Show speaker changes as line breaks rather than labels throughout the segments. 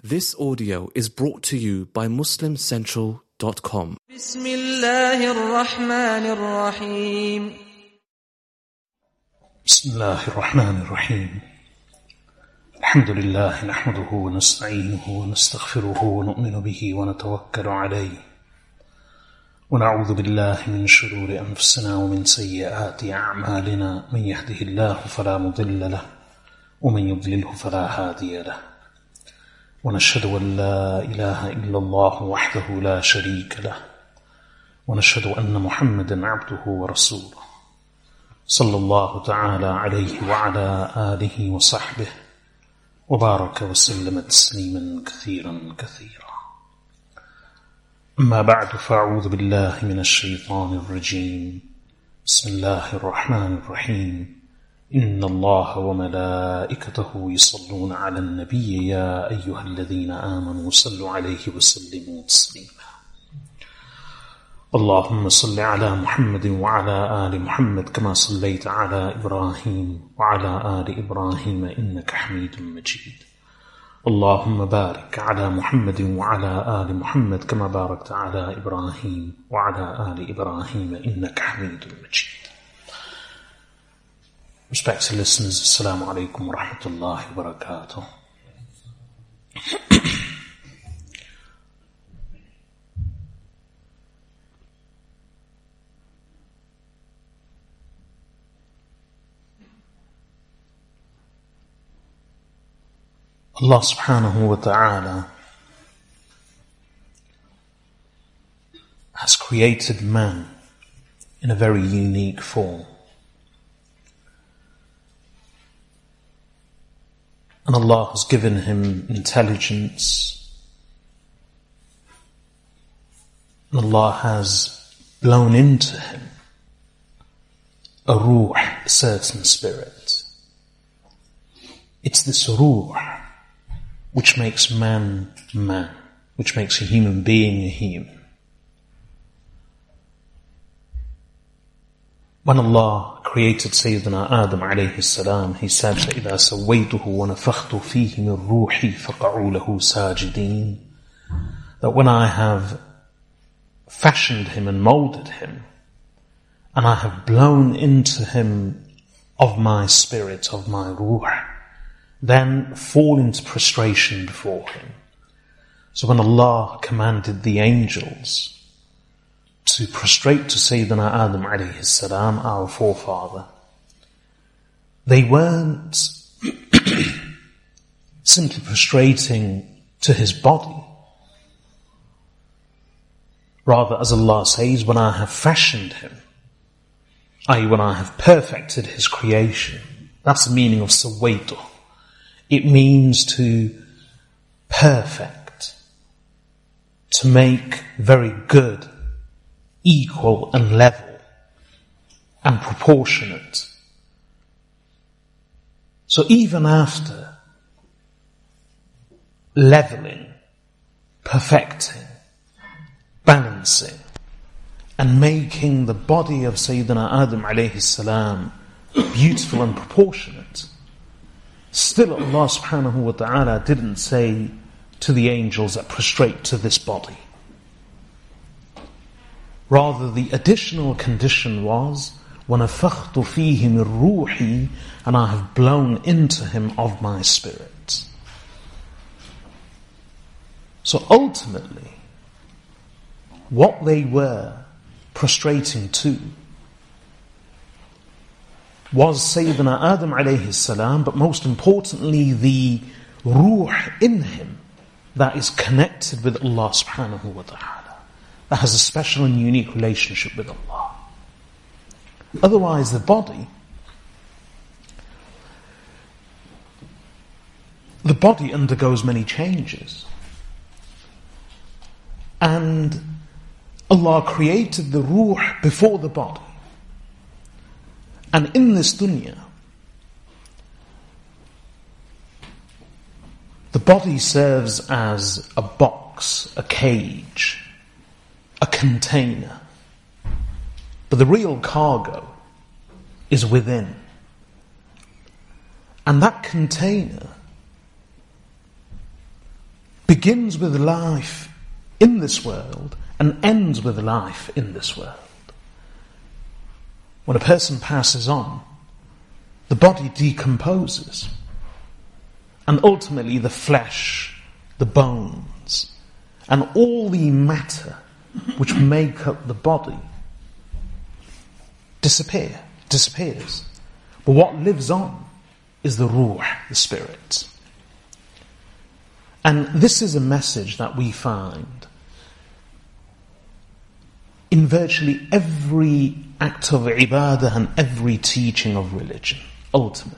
This audio is brought to you by MuslimCentral.com.
بسم الله الرحمن الرحيم
بسم الله الرحمن الرحيم الحمد لله نحمده ونستعينه ونستغفره ونؤمن به ونتوكل عليه ونعوذ بالله من شرور أنفسنا ومن سيئات أعمالنا من يهده الله فلا مضل له ومن يضلله فلا هادي له ونشهد أن لا إله إلا الله وحده لا شريك له ونشهد أن محمدا عبده ورسوله صلى الله تعالى عليه وعلى آله وصحبه وبارك وسلم تسليما كثيرا كثيرا. أما بعد فأعوذ بالله من الشيطان الرجيم. بسم الله الرحمن الرحيم. إن الله وملائكته يصلون على النبي يا أيها الذين آمنوا صلوا عليه وسلموا تسليما. اللهم صل على محمد وعلى آل محمد كما صليت على إبراهيم وعلى آل إبراهيم إنك حميد مجيد. اللهم بارك على محمد وعلى آل محمد كما باركت على إبراهيم وعلى آل إبراهيم إنك حميد مجيد. Respected listeners, Assalamu alaikum wa rahmatullahi wa barakatuh. Allah subhanahu wa ta'ala has created man in a very unique form. And Allah has given him intelligence. And Allah has blown into him a ruh, a certain spirit. It's this ruh which makes man man, which makes a human being a human. When Allah created Sayyidina Adam alayhi salam, He said, فَإِذَا سَوَّيْتُهُ وَنَفَخْتُ فِيهِ مِنْ رُوحِي فَقَعُوا لَهُ سَاجِدِينَ. That when I have fashioned him and molded him, and I have blown into him of my spirit, of my ruh, then fall into prostration before him. So when Allah commanded the angels to prostrate to Sayyidina Adam alayhi salam, our forefather, they weren't simply prostrating to his body. Rather, as Allah says, when I have fashioned him, i.e. when I have perfected his creation, that's the meaning of sawaytu. It means to perfect, to make very good, equal and level and proportionate. So even after leveling, perfecting, balancing and making the body of Sayyidina Adam alayhi salam beautiful and proportionate, still Allah subhanahu wa ta'ala didn't say to the angels that prostrate to this body. Rather, the additional condition was, وَنَفَخْتُ فِيهِ مِنْ رُوحِي, and I have blown into him of my spirit. So ultimately, what they were prostrating to was Sayyidina Adam alayhi salam, but most importantly the ruh in him that is connected with Allah subhanahu wa ta'ala, that has a special and unique relationship with Allah. Otherwise the body undergoes many changes. And Allah created the ruh before the body. And in this dunya, the body serves as a box, a cage, a container. But the real cargo is within. And that container begins with life in this world and ends with life in this world. When a person passes on, the body decomposes. And ultimately the flesh, the bones, and all the matter which make up the body disappears. But what lives on is the ruh, the spirit. And this is a message that we find in virtually every act of ibadah and every teaching of religion, ultimately.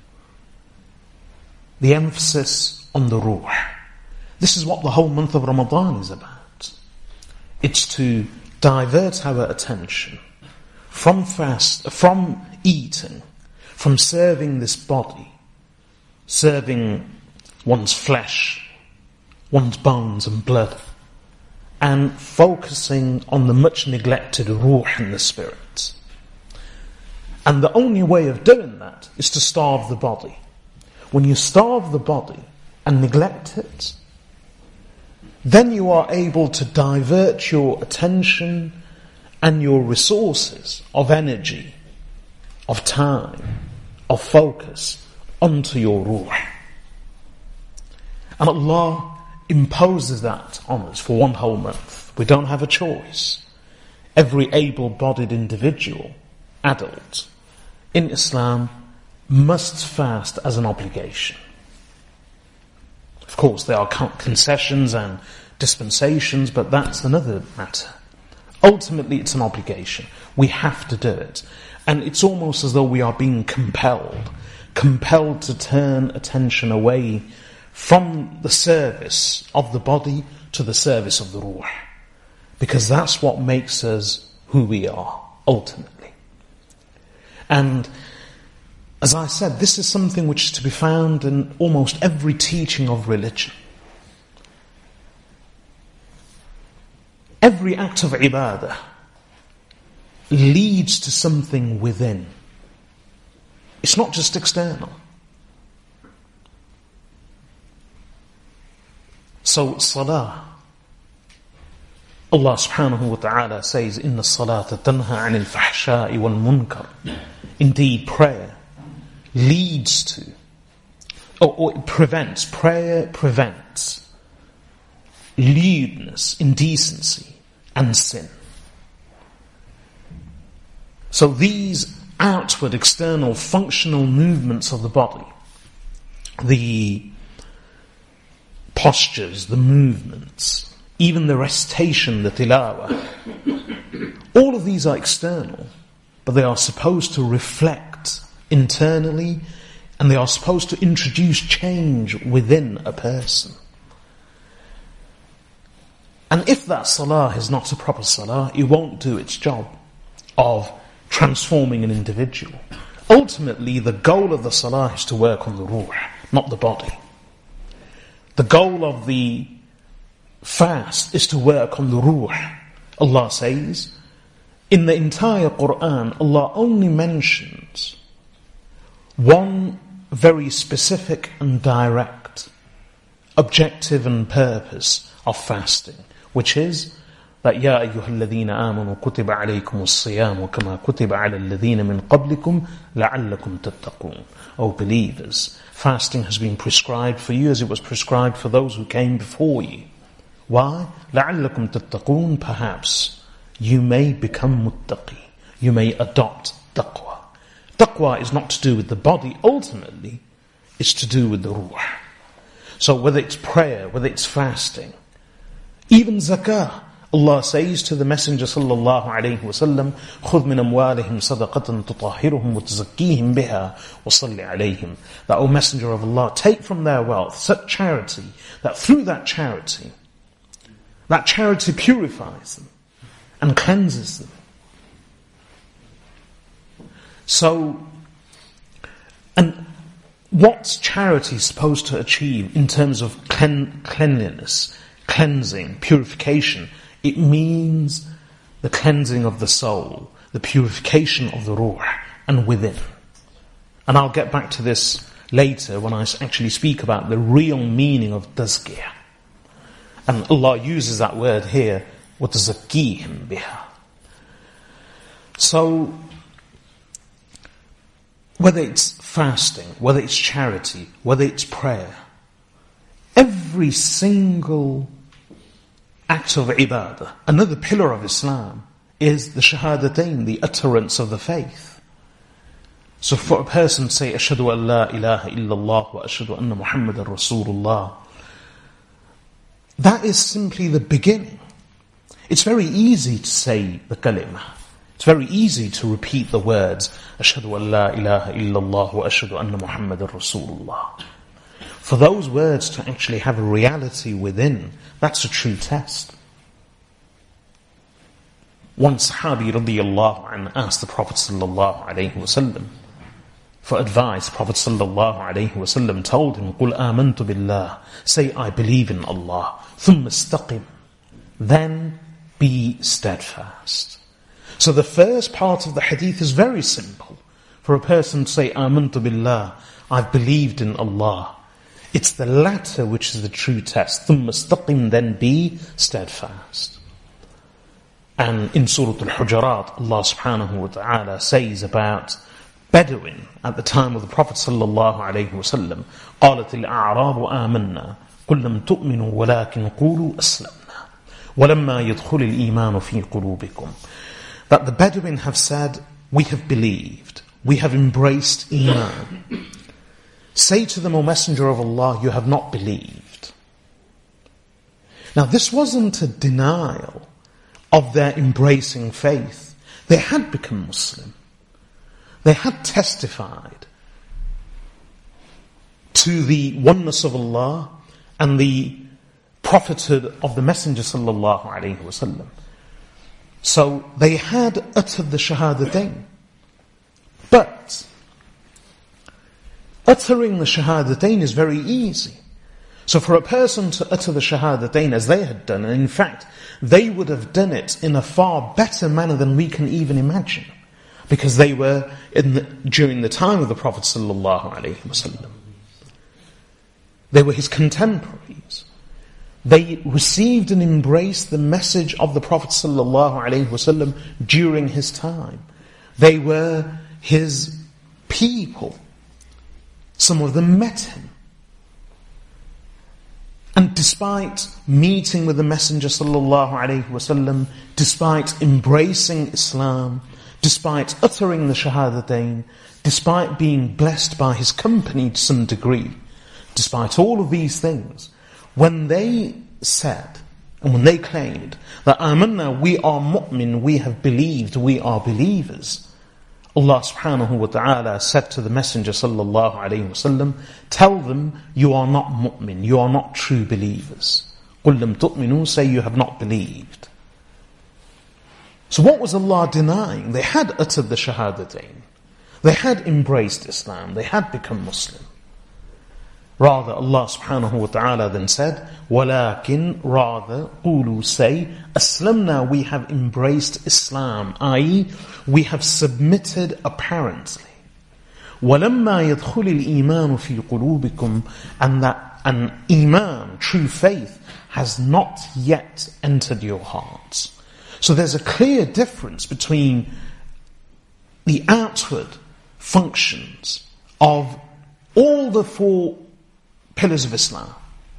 The emphasis on the ruh. This is what the whole month of Ramadan is about. It's to divert our attention from eating, from serving this body, serving one's flesh, one's bones and blood, and focusing on the much neglected ruh and the spirit. And the only way of doing that is to starve the body. When you starve the body and neglect it, then you are able to divert your attention and your resources of energy, of time, of focus onto your ruh. And Allah imposes that on us for one whole month. We don't have a choice. Every able-bodied individual, adult, in Islam must fast as an obligation. Of course, there are concessions and dispensations, but that's another matter. Ultimately, it's an obligation. We have to do it. And it's almost as though we are being compelled to turn attention away from the service of the body to the service of the ruh. Because that's what makes us who we are, ultimately. And as I said, this is something which is to be found in almost every teaching of religion. Every act of ibadah leads to something within. It's not just external. So, salah. Allah subhanahu wa ta'ala says, إِنَّ الصَّلَاةَ تَنْهَى عَنِ الْفَحْشَاءِ وَالْمُنْكَرِ. Indeed, prayer leads to, or it prevents, prayer prevents lewdness, indecency, and sin. So these outward, external, functional movements of the body, the postures, the movements, even the recitation, the tilawah, all of these are external, but they are supposed to reflect internally, and they are supposed to introduce change within a person. And if that salah is not a proper salah, it won't do its job of transforming an individual. Ultimately, the goal of the salah is to work on the ruh, not the body. The goal of the fast is to work on the ruh. Allah says, in the entire Quran, Allah only mentions one very specific and direct objective and purpose of fasting, which is that يَا أَيُّهَا الَّذِينَ آمَنُوا كُتِبَ عَلَيْكُمُ الصِّيَامُ كَمَا كُتِبَ عَلَى الَّذِينَ مِنْ قَبْلِكُمْ لَعَلَّكُمْ تَتَّقُونَ. O believers, fasting has been prescribed for you as it was prescribed for those who came before you. Why? لَعَلَّكُمْ تَتَّقُونَ. Perhaps you may become muttaqi. You may adopt taqwa. Taqwa is not to do with the body, ultimately, it's to do with the ruh. So whether it's prayer, whether it's fasting, even zakah, Allah says to the Messenger sallallahu alayhi wasallam, خُذْ مِنْ أَمْوَالِهِمْ صَدَقَةً تُطَهِّرُهُمْ وَتُزَكِّيهِمْ بِهَا وَصَلِّ عَلَيْهِمْ. That, O Messenger of Allah, take from their wealth such charity, that through that charity purifies them and cleanses them. So, and what's charity supposed to achieve in terms of cleanliness, cleansing, purification? It means the cleansing of the soul, the purification of the ruh, and within. And I'll get back to this later when I actually speak about the real meaning of tazkiyah, And Allah uses that word here, وَتَزَكِّيهِمْ بِهَا. So, whether it's fasting, whether it's charity, whether it's prayer, every single act of ibadah, another pillar of Islam, is the shahadatain, the utterance of the faith. So for a person to say, Ashhadu an la ilaha illallah wa ashhadu anna Muhammadan Rasulullah, that is simply the beginning. It's very easy to say the kalimah. It's very easy to repeat the words, Ashhadu an la ilaha illallah wa ashhadu anna Muhammadan Rasulullah. For those words to actually have a reality within, that's a true test. One Sahabi radiyallahu anhu asked the Prophet sallallahu alayhi wasallam for advice. Prophet sallallahu alayhi wasallam told him, قُلْ آمَنْتُ بِاللَّهِ, say I believe in Allah, ثُمَّ اسْتَقِمْ, then be steadfast. So the first part of the hadith is very simple. For a person to say, آمَنْتُ بِاللَّهِ, I've believed in Allah. It's the latter which is the true test. ثُمَّ اسْتَقِمْ, then be steadfast. And in Surah Al-Hujurat, Allah subhanahu wa ta'ala says about Bedouin at the time of the Prophet sallallahu alayhi wa sallam, قَالَتِ الْأَعْرَابُ آمَنَّا قُلْ لَمْ تُؤْمِنُوا وَلَكِنْ قُولُوا أَسْلَمْنَا وَلَمَّا يَدْخُلِ الْإِيمَانُ فِي قُلُوبِكُمْ. That the Bedouin have said, we have believed, we have embraced Iman. Say to them, O Messenger of Allah, you have not believed. Now this wasn't a denial of their embracing faith. They had become Muslim. They had testified to the oneness of Allah and the prophethood of the Messenger sallallahu alaihi wasallam. So they had uttered the shahadatain. But uttering the shahadatain is very easy. So for a person to utter the shahadatain as they had done, and in fact, they would have done it in a far better manner than we can even imagine. Because they were during the time of the Prophet sallallahu alaihi wasallam. They were his contemporaries. They received and embraced the message of the Prophet sallallahu alaihi wasallam during his time. They were his people. Some of them met him. And despite meeting with the Messenger sallallahu alaihi wasallam, despite embracing Islam, despite uttering the shahadatain, despite being blessed by his company to some degree, despite all of these things, when they said, and when they claimed that amanna, we are mu'min, we have believed, we are believers, Allah subhanahu wa ta'ala said to the Messenger sallallahu alayhi wa sallam, tell them, you are not mu'min, you are not true believers. قُلْ لَمْ تُؤْمِنُوا, say you have not believed. So what was Allah denying? They had uttered the shahadatain. They had embraced Islam. They had become Muslim. Rather, Allah subhanahu wa ta'ala then said, وَلَكِنْ, rather, قُولُوا, say, أَسْلَمْنَا, we have embraced Islam, i.e., we have submitted apparently. وَلَمَّا يَدْخُلِ الْإِيمَانُ فِي قُلُوبِكُمْ, and that an iman, true faith, has not yet entered your hearts. So there's a clear difference between the outward functions of all the four pillars of Islam: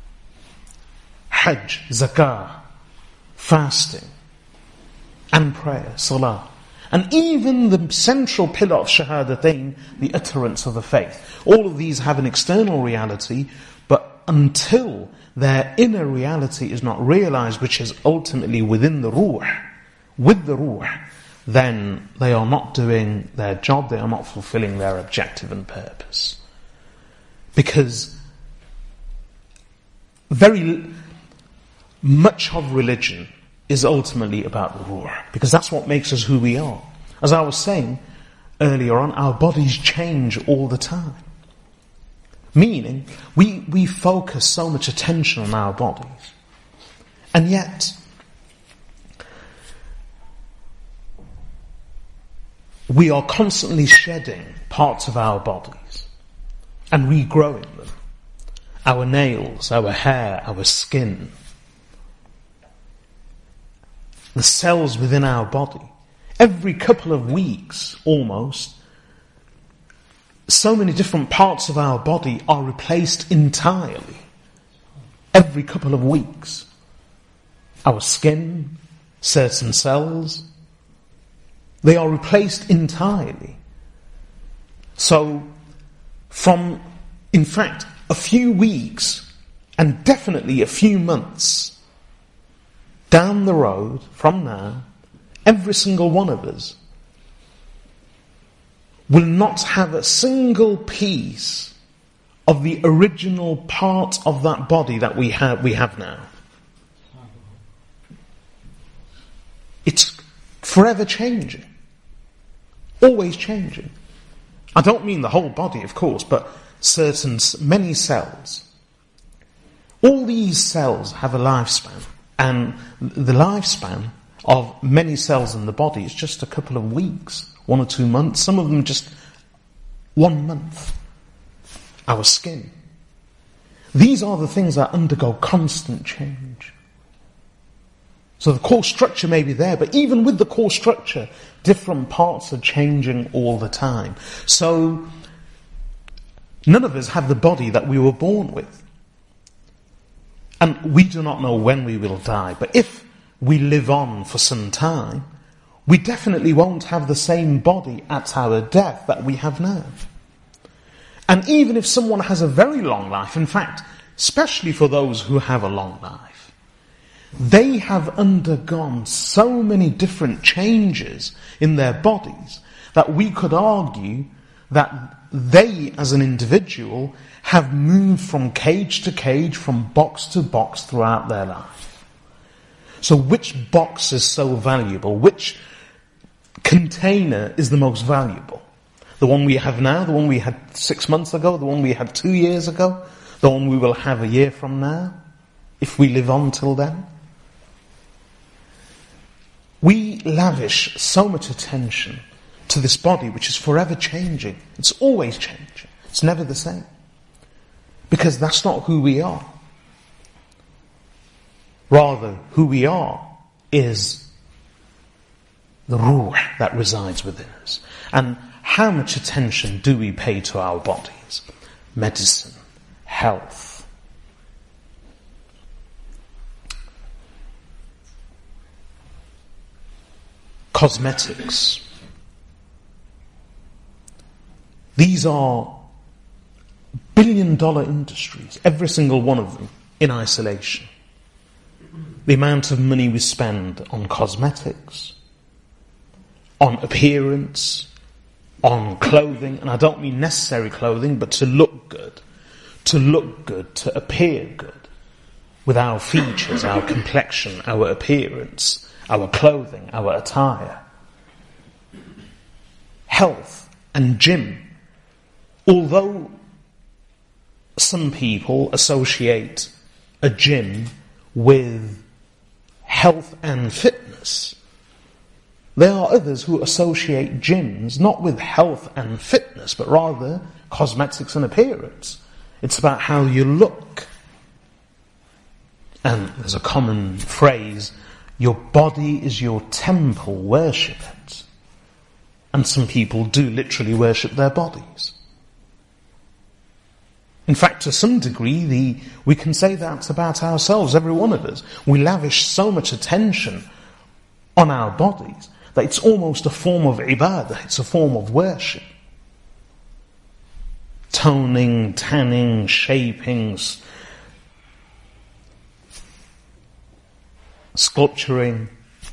Hajj, Zakah, fasting, and prayer, Salah. And even the central pillar of Shahadatain, the utterance of the faith. All of these have an external reality, but until their inner reality is not realized, which is ultimately within the ruh, with the ruh, then they are not doing their job, they are not fulfilling their objective and purpose. Because very much of religion is ultimately about the ruh, because that's what makes us who we are. As I was saying earlier on, our bodies change all the time. Meaning, we focus so much attention on our bodies. And yet, we are constantly shedding parts of our bodies and regrowing them. Our nails, our hair, our skin, the cells within our body. Every couple of weeks, almost, so many different parts of our body are replaced entirely. Every couple of weeks. Our skin, certain cells, they are replaced entirely. So, from, in fact, a few weeks, and definitely a few months, down the road, from now, every single one of us will not have a single piece of the original part of that body that we have now. It's forever changing. Always changing. I don't mean the whole body, of course, but many cells. All these cells have a lifespan, and the lifespan of many cells in the body is just a couple of weeks, 1 or 2 months, some of them just 1 month. Our skin. These are the things that undergo constant change. So the core structure may be there, but even with the core structure, different parts are changing all the time. So none of us have the body that we were born with. And we do not know when we will die, but if we live on for some time, we definitely won't have the same body at our death that we have now. And even if someone has a very long life, in fact, especially for those who have a long life, they have undergone so many different changes in their bodies that we could argue that they, as an individual, have moved from cage to cage, from box to box throughout their life. So which box is so valuable? Which container is the most valuable? The one we have now, the one we had 6 months ago, the one we had 2 years ago, the one we will have a year from now, if we live on till then? We lavish so much attention to this body which is forever changing. It's always changing. It's never the same. Because that's not who we are. Rather, who we are is the ruh that resides within us. And how much attention do we pay to our bodies? Medicine, health. Cosmetics. These are billion-dollar industries, every single one of them, in isolation. The amount of money we spend on cosmetics, on appearance, on clothing, and I don't mean necessary clothing, but to look good, to appear good, with our features, our complexion, our appearance, our clothing, our attire. Health and gym. Although some people associate a gym with health and fitness, there are others who associate gyms not with health and fitness, but rather cosmetics and appearance. It's about how you look. And there's a common phrase, your body is your temple, worship it. And some people do literally worship their bodies. In fact, to some degree, we can say that about ourselves, every one of us. We lavish so much attention on our bodies that it's almost a form of ibadah, it's a form of worship. Toning, tanning, shaping, sculpturing.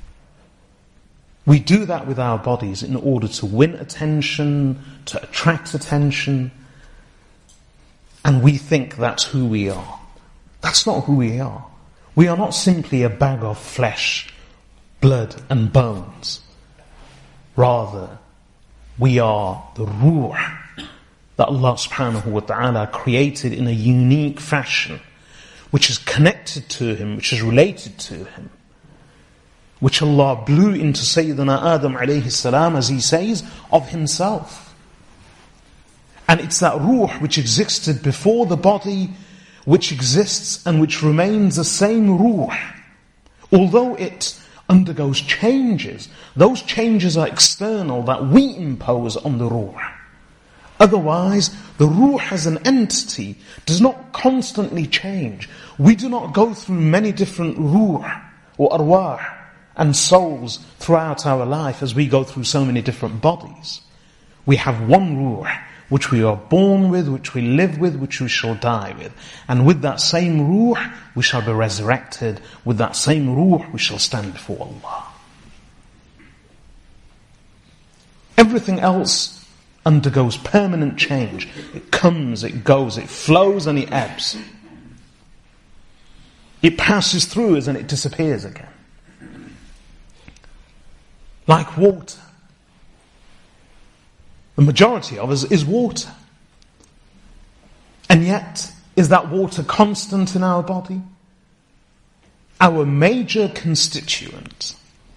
We do that with our bodies in order to win attention, to attract attention, and we think that's who we are. That's not who we are. We are not simply a bag of flesh, blood and bones. Rather, we are the ruh that Allah subhanahu wa ta'ala created in a unique fashion, which is connected to Him, which is related to Him, which Allah blew into Sayyidina Adam alayhi salam, as He says, of Himself. And it's that ruh which existed before the body, which exists and which remains the same ruh. Although it undergoes changes. Those changes are external that we impose on the ruh. Otherwise, the ruh as an entity does not constantly change. We do not go through many different ruh or arwah and souls throughout our life as we go through so many different bodies. We have one ruh, which we are born with, which we live with, which we shall die with. And with that same ruh, we shall be resurrected. With that same ruh, we shall stand before Allah. Everything else undergoes permanent change. It comes, it goes, it flows and it ebbs. It passes through us and it disappears again. Like water. The majority of us is water. And yet, is that water constant in our body? Our major constituent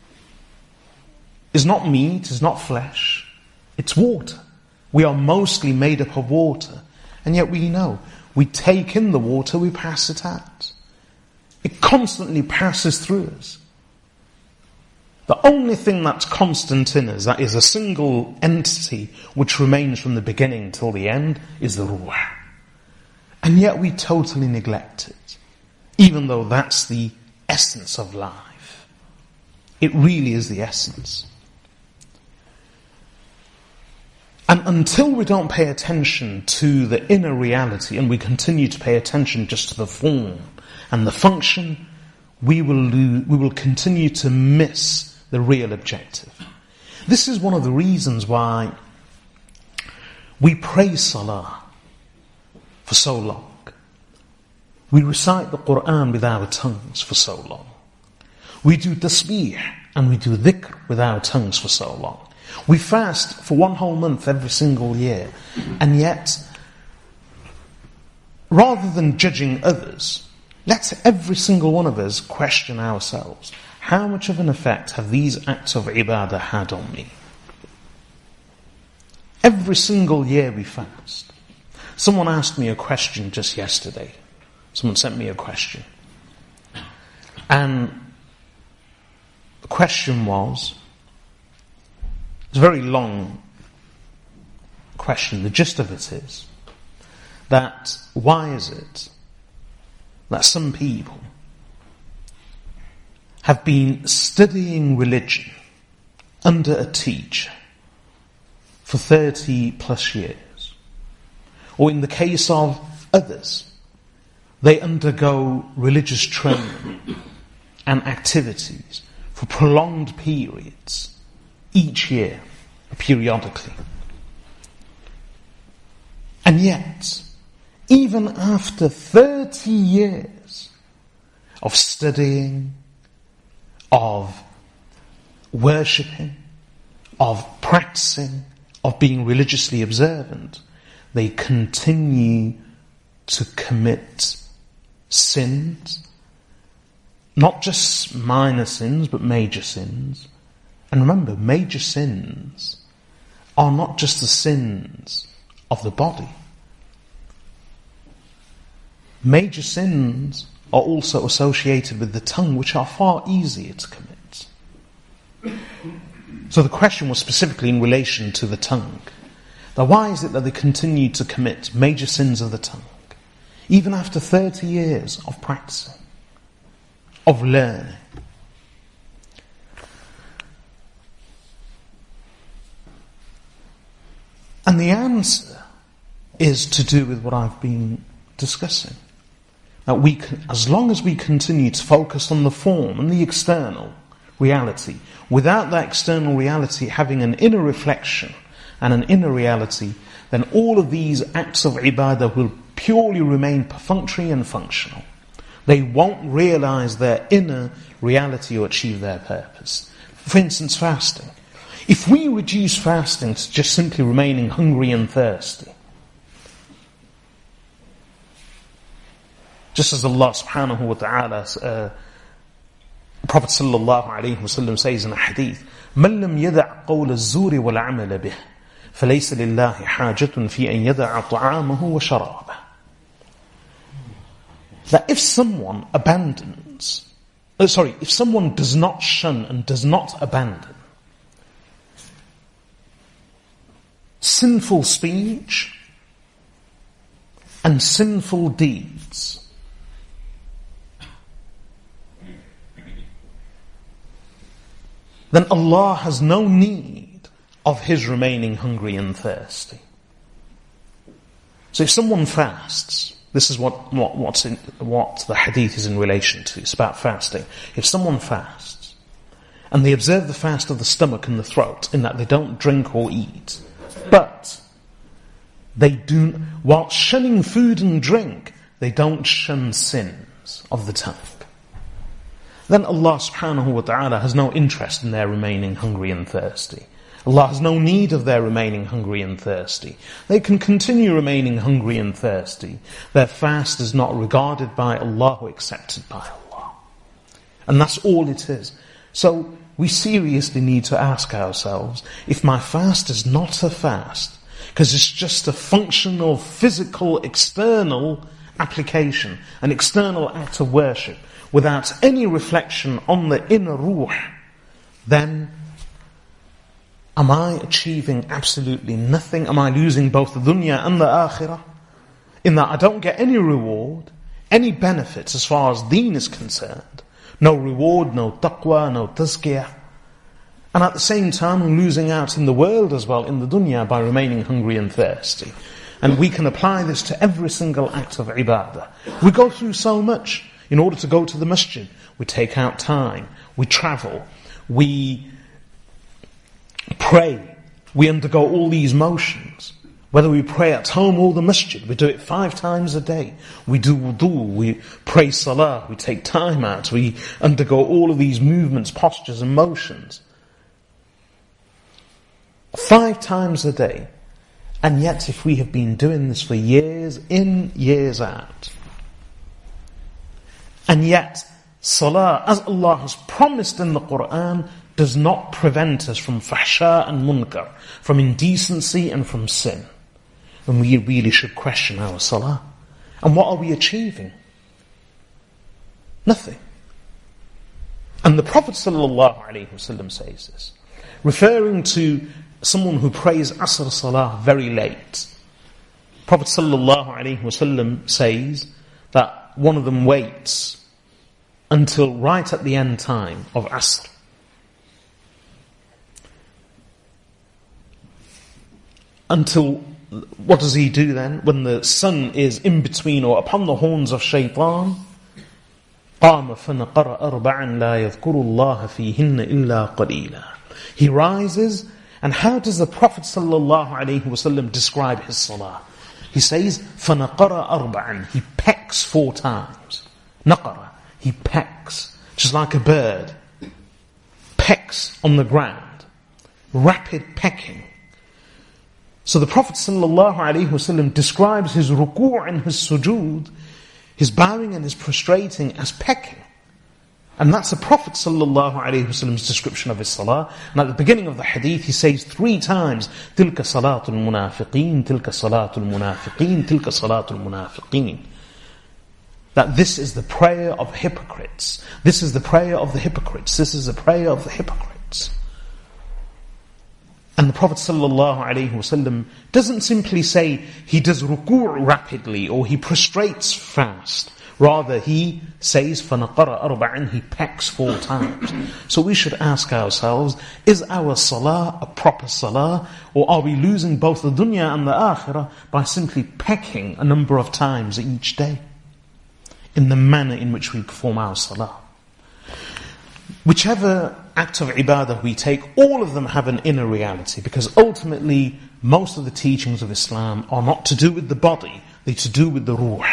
is not meat, is not flesh, it's water. We are mostly made up of water. And yet we know, we take in the water, we pass it out. It constantly passes through us. The only thing that's constant in us, that is a single entity which remains from the beginning till the end, is the ruh. And yet we totally neglect it, even though that's the essence of life. It really is the essence. And until we don't pay attention to the inner reality and we continue to pay attention just to the form and the function, we will continue to miss the real objective. This is one of the reasons why we pray salah for so long. We recite the Quran with our tongues for so long. We do tasbih and we do dhikr with our tongues for so long. We fast for 1 whole month every single year. And yet, rather than judging others, let's every single one of us question ourselves. How much of an effect have these acts of ibadah had on me? Every single year we fast. Someone asked me a question just yesterday. Someone sent me a question. And the question was, it's a very long question. The gist of it is that why is it that some people have been studying religion under a teacher for 30 plus years? Or in the case of others, they undergo religious training and activities for prolonged periods each year, periodically. And yet, even after 30 years of studying, of worshipping, of practicing, of being religiously observant, they continue to commit sins, not just minor sins, but major sins. And remember, major sins are not just the sins of the body. Major sins are also associated with the tongue, which are far easier to commit. So the question was specifically in relation to the tongue. Now why is it that they continue to commit major sins of the tongue, even after 30 years of practicing, of learning? And the answer is to do with what I've been discussing. That we can, as long as we continue to focus on the form and the external reality, without that external reality having an inner reflection and an inner reality, then all of these acts of ibadah will purely remain perfunctory and functional. They won't realize their inner reality or achieve their purpose. For instance, fasting. If we reduce fasting to just simply remaining hungry and thirsty, just as Allah subhanahu wa ta'ala, Prophet sallallahu alayhi wa sallam says in a hadith, مَنْ لَمْ يَدَعْ قَوْلَ الزُّورِ وَالْعَمَلَ بِهِ فَلَيْسَ لِلَّهِ حَاجَةٌ فِي أَنْ يَدَعَ طَعَامَهُ وَشَرَابَهُ. That if someone abandons if someone does not shun and does not abandon sinful speech and sinful deeds, then Allah has no need of his remaining hungry and thirsty. So if someone fasts, this is what the hadith is in relation to. It's about fasting. If someone fasts, and they observe the fast of the stomach and the throat, in that they don't drink or eat, but they do, while shunning food and drink, they don't shun sins of the tongue, then Allah subhanahu wa ta'ala has no interest in their remaining hungry and thirsty. Allah has no need of their remaining hungry and thirsty. They can continue remaining hungry and thirsty. Their fast is not regarded by Allah or accepted by Allah. And that's all it is. So we seriously need to ask ourselves, if my fast is not a fast, because it's just a functional, physical, external application, an external act of worship, without any reflection on the inner ruh, then am I achieving absolutely nothing? Am I losing both the dunya and the akhirah? In that I don't get any reward, any benefits as far as deen is concerned. No reward, no taqwa, no tazkiyah. And at the same time I'm losing out in the world as well, in the dunya, by remaining hungry and thirsty. And we can apply this to every single act of ibadah. We go through so much. In order to go to the masjid, we take out time, we travel, we pray, we undergo all these motions. Whether we pray at home or the masjid, we do it 5 times a day. We do wudu, we pray salah, we take time out, we undergo all of these movements, postures and motions. 5 times a day. And yet if we have been doing this for years in, years out, and yet salah, as Allah has promised in the Qur'an, does not prevent us from fahsha and munkar, from indecency and from sin, then we really should question our salah. And what are we achieving? Nothing. And the Prophet ﷺ says this, referring to someone who prays Asr Salah very late. Prophet ﷺ says that one of them waits until right at the end time of Asr. Until, what does he do then? When the sun is in between or upon the horns of shaitan, قَامَ فَنَقَرَ أَرْبَعًا لَا يَذْكُرُ اللَّهَ فِيهِنَّ إِلَّا قَلِيلًا. He rises, and how does the Prophet ﷺ describe his salah? He says, فَنَقَرَ أَرْبَعًا. He pecks 4 times. Naqara. He pecks, just like a bird. Pecks on the ground. Rapid pecking. So the Prophet ﷺ describes his ruku' and his sujood, his bowing and his prostrating, as pecking. And that's the Prophet ﷺ's description of his salah. And at the beginning of the hadith he says 3 times, تِلْكَ صَلَاةُ الْمُنَافِقِينَ تِلْكَ صَلَاةُ الْمُنَافِقِينَ تِلْكَ صَلَاةُ الْمُنَافِقِينَ. That this is the prayer of hypocrites. This is the prayer of the hypocrites. This is the prayer of the hypocrites. And the Prophet ﷺ doesn't simply say he does ruku' rapidly or he prostrates fast. Rather, he says, فَنَقَرَ أَرْبَعًا, he pecks 4 times. So we should ask ourselves, is our salah a proper salah? Or are we losing both the dunya and the akhirah by simply pecking a number of times each day? In the manner in which we perform our salah. Whichever act of ibadah we take, all of them have an inner reality, because ultimately most of the teachings of Islam are not to do with the body, they're to do with the ruh.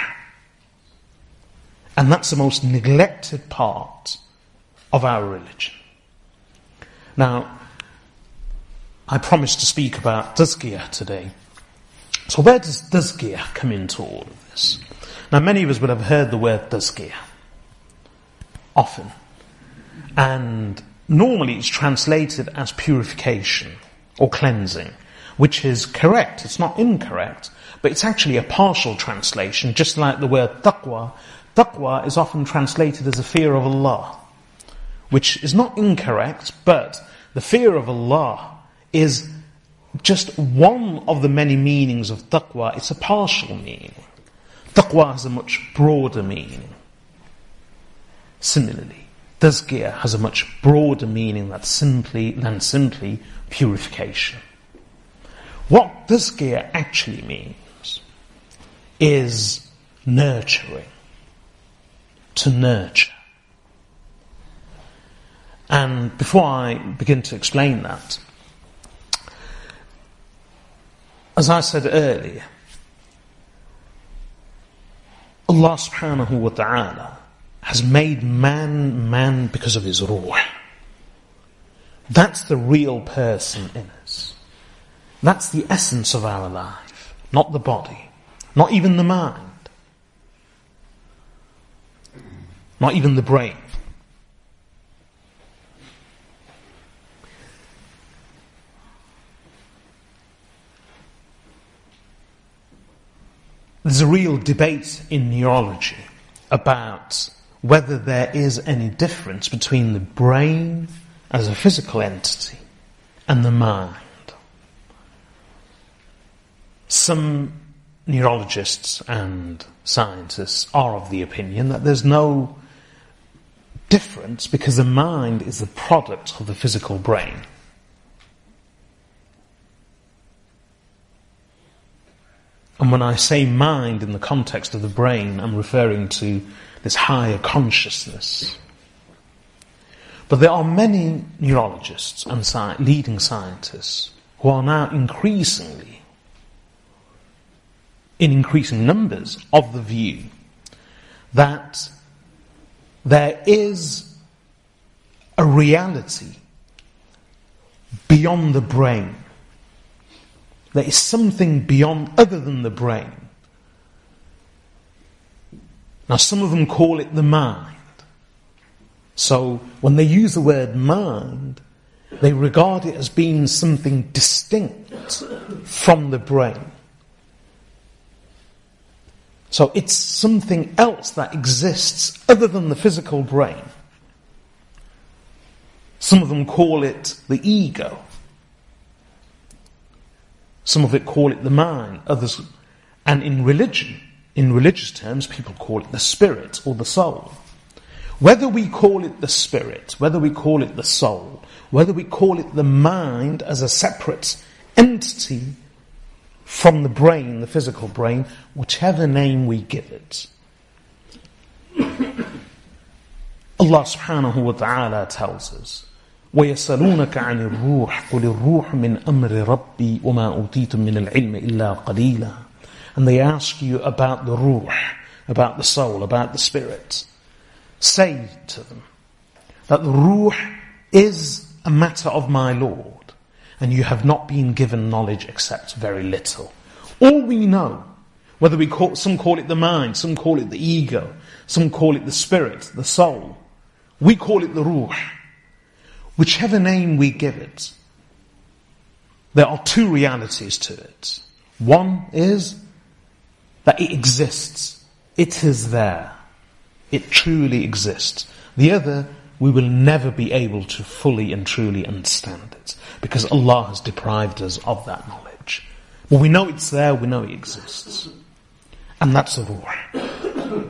And that's the most neglected part of our religion. Now, I promised to speak about tazkiyah today. So where does tazkiyah come into all of this? Now many of us would have heard the word tazkiyah often. And normally it's translated as purification or cleansing, which is correct, it's not incorrect, but it's actually a partial translation, just like the word taqwa. Taqwa is often translated as a fear of Allah. which is not incorrect, but the fear of Allah is just one of the many meanings of taqwa. It's a partial meaning. Taqwa has a much broader meaning. Similarly, tazkiyah has a much broader meaning than simply purification. What tazkiyah actually means is nurturing, to nurture. And before I begin to explain that, as I said earlier, Allah subhanahu wa ta'ala has made man because of his ruh. That's the real person in us. That's the essence of our life, not the body, not even the mind, not even the brain. There's a real debate in neurology about whether there is any difference between the brain as a physical entity and the mind. Some neurologists and scientists are of the opinion that there's no difference because the mind is the product of the physical brain. And when I say mind in the context of the brain, I'm referring to this higher consciousness. But there are many neurologists and leading scientists who are now increasingly, in increasing numbers, of the view that there is a reality beyond the brain. There is something beyond, other than the brain. Now, some of them call it the mind. So, when they use the word mind, they regard it as being something distinct from the brain. So, it's something else that exists other than the physical brain. Some of them call it the ego. Some of it call it the mind, others, and in religion, in religious terms, people call it the spirit or the soul. Whether we call it the spirit, whether we call it the soul, whether we call it the mind as a separate entity from the brain, the physical brain, whichever name we give it. Allah subhanahu wa ta'ala tells us, وَيَسَلُونَكَ عَنِ الرُّوحِ قُلِ الرُّوحُ مِنْ أَمْرِ رَبِّي وَمَا أُوتِيتُم مِّنَ الْعِلْمِ إِلَّا قَلِيلًا. And they ask you about the ruh, about the soul, about the spirit. Say to them that the ruh is a matter of my Lord, and you have not been given knowledge except very little. All we know, whether some call it the mind, some call it the ego, some call it the spirit, the soul, we call it the ruh. Whichever name we give it, there are two realities to it. One is that it exists. It is there. It truly exists. The other, we will never be able to fully and truly understand it, because Allah has deprived us of that knowledge. But we know it's there, we know it exists. And that's the ruh.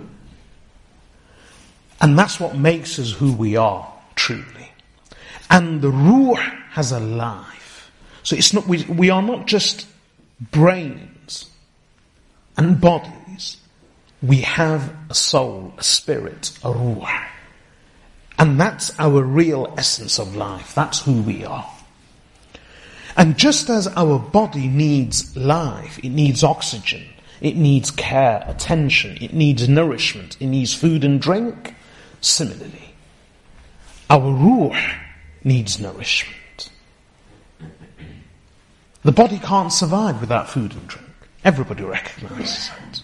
And that's what makes us who we are, truly. And the ruh has a life. So it's not, we are not just brains and bodies. We have a soul, a spirit, a ruh. And that's our real essence of life. That's who we are. And just as our body needs life, it needs oxygen, it needs care, attention, it needs nourishment, it needs food and drink, similarly, our ruh needs nourishment. The body can't survive without food and drink. Everybody recognizes that.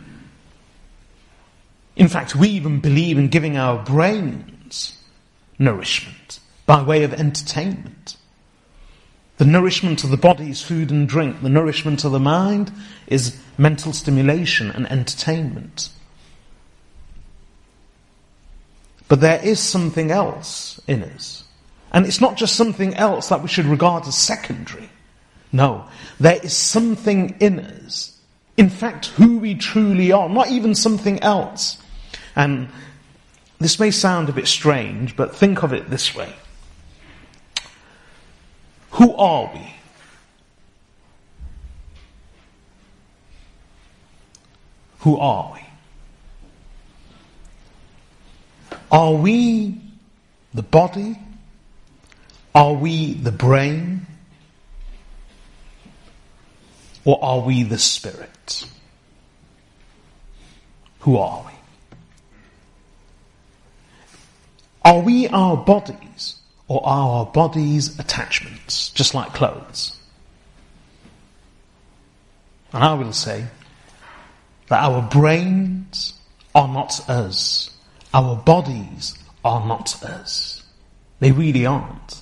In fact, we even believe in giving our brains nourishment by way of entertainment. The nourishment of the body is food and drink. The nourishment of the mind is mental stimulation and entertainment. But there is something else in us. And it's not just something else that we should regard as secondary. No, there is something in us. In fact, who we truly are, not even something else. And this may sound a bit strange, but think of it this way. Who are we? Who are we? Are we the body? Are we the brain? Or are we the spirit? Who are we? Are we our bodies, or are our bodies attachments, just like clothes? And I will say that our brains are not us. Our bodies are not us. They really aren't.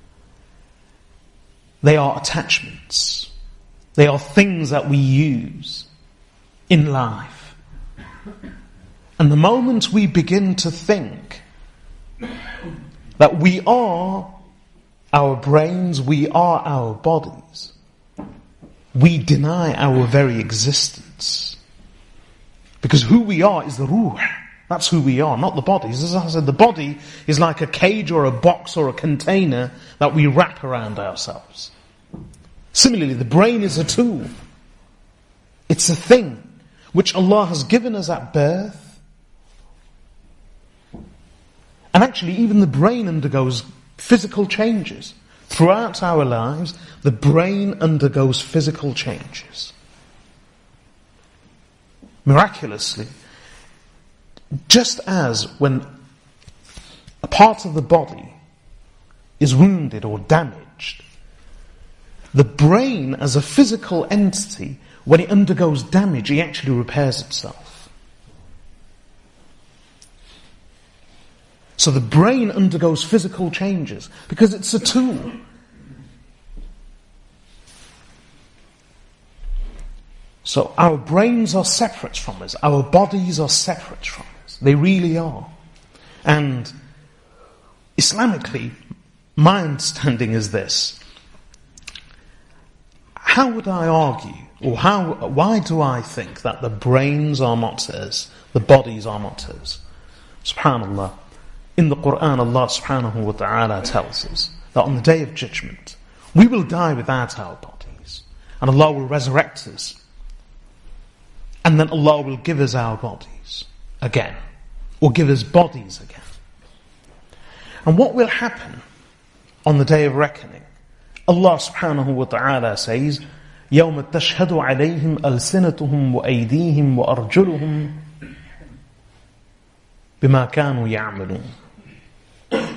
They are attachments. They are things that we use in life. And the moment we begin to think that we are our brains, we are our bodies, we deny our very existence. Because who we are is the ruh. That's who we are, not the bodies. As I said, the body is like a cage or a box or a container that we wrap around ourselves. Similarly, the brain is a tool. It's a thing which Allah has given us at birth. And actually, even the brain undergoes physical changes. Throughout our lives, the brain undergoes physical changes. Miraculously, just as when a part of the body is wounded or damaged, the brain as a physical entity, when it undergoes damage, it actually repairs itself. So the brain undergoes physical changes because it's a tool. So our brains are separate from us. Our bodies are separate from us. They really are. And Islamically, my understanding is this. How would I argue, or why do I think that the brains are not us, the bodies are not us? SubhanAllah. In the Quran, Allah subhanahu wa ta'ala tells us that on the Day of Judgment, we will die without our bodies. And Allah will resurrect us. And then Allah will give us our bodies again. Or give us bodies again. And what will happen on the Day of Reckoning? Allah subhanahu wa ta'ala says, يَوْمَ تَشْهَدُ عَلَيْهِمْ أَلْسِنَتُهُمْ وَأَيْدِيهِمْ وَأَرْجُلُهُمْ بِمَا كَانُوا يَعْمَلُونَ.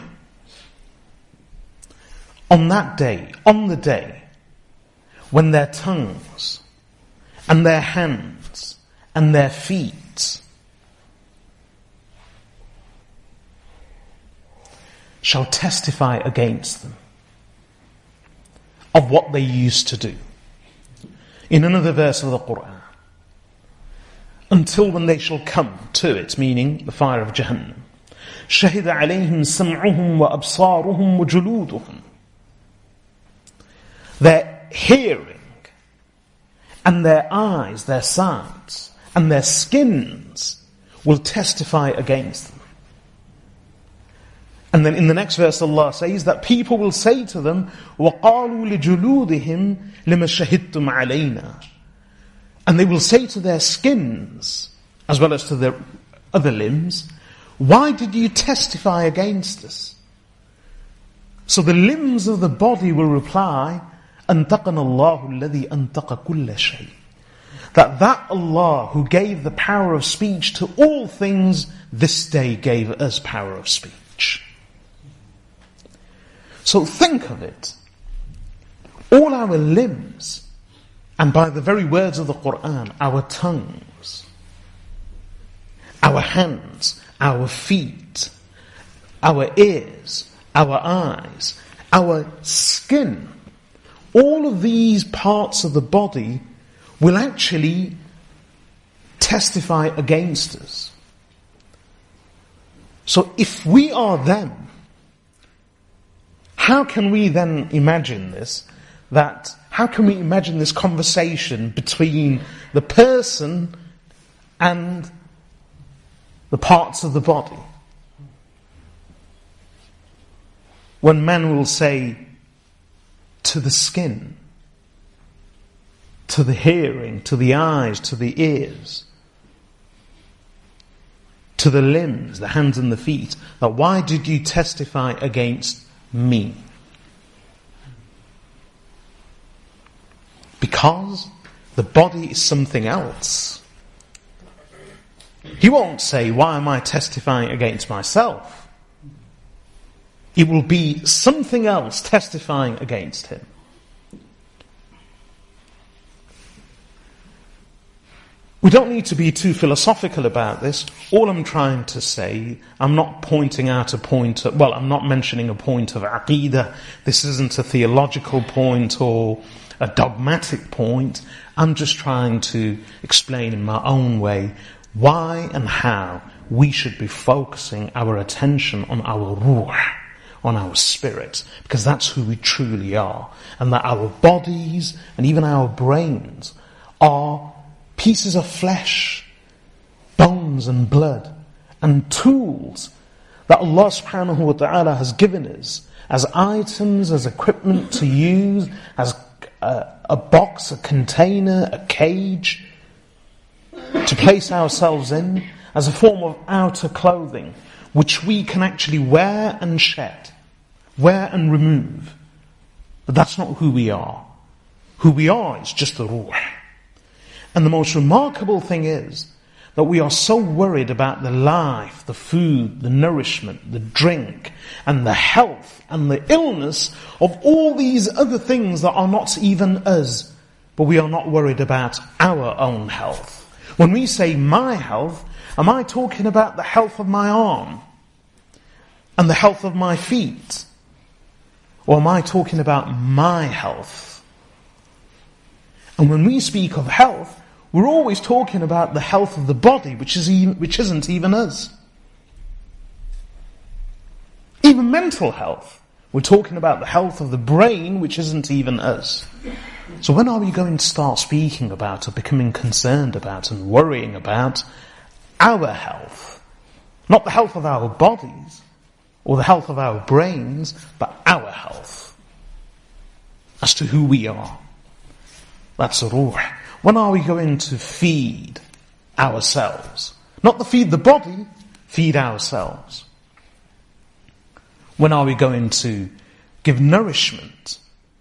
On that day, on the day, when their tongues and their hands and their feet shall testify against them of what they used to do. In another verse of the Quran, until when they shall come to it, meaning the fire of Jahannam. شَهِدَ عَلَيْهِمْ سَمْعُهُمْ وَأَبْصَارُهُمْ وَجُلُودُهُمْ. Their hearing and their eyes, their sights and their skins will testify against them. And then in the next verse Allah says that people will say to them, وَقَالُوا لِجُلُودِهِمْ لِمَ شَهِدْتُمْ عَلَيْنَا. And they will say to their skins, as well as to their other limbs, why did you testify against us? So the limbs of the body will reply, أَنْتَقَنَ اللَّهُ الَّذِي أَنْتَقَ كُلَّ شَيْءٍ. That Allah who gave the power of speech to all things, this day gave us power of speech. So think of it. All our limbs, and by the very words of the Quran, our tongues, our hands, our feet, our ears, our eyes, our skin, all of these parts of the body will actually testify against us. So if we are them, how can we then imagine this? How can we imagine this conversation between the person and the parts of the body? When man will say to the skin, to the hearing, to the eyes, to the ears, to the limbs, the hands and the feet, that why did you testify against me? Because the body is something else. He won't say, why am I testifying against myself? It will be something else testifying against him. We don't need to be too philosophical about this. All I'm trying to say, I'm not pointing out I'm not mentioning a point of aqeedah. This isn't a theological point or a dogmatic point. I'm just trying to explain in my own way why and how we should be focusing our attention on our ruh, on our spirit, because that's who we truly are. And that our bodies and even our brains are pieces of flesh, bones and blood, and tools that Allah subhanahu wa ta'ala has given us as items, as equipment to use, as a box, a container, a cage, to place ourselves in, as a form of outer clothing, which we can actually wear and shed, wear and remove. But that's not who we are. Who we are is just the ruh. And the most remarkable thing is that we are so worried about the life, the food, the nourishment, the drink, and the health, and the illness of all these other things that are not even us. But we are not worried about our own health. When we say my health, am I talking about the health of my arm? And the health of my feet? Or am I talking about my health? And when we speak of health, we're always talking about the health of the body, which isn't even us. Even mental health. We're talking about the health of the brain, which isn't even us. So when are we going to start speaking about or becoming concerned about and worrying about our health? Not the health of our bodies or the health of our brains, but our health. As to who we are. That's ruh. When are we going to feed ourselves? Not to feed the body, feed ourselves. When are we going to give nourishment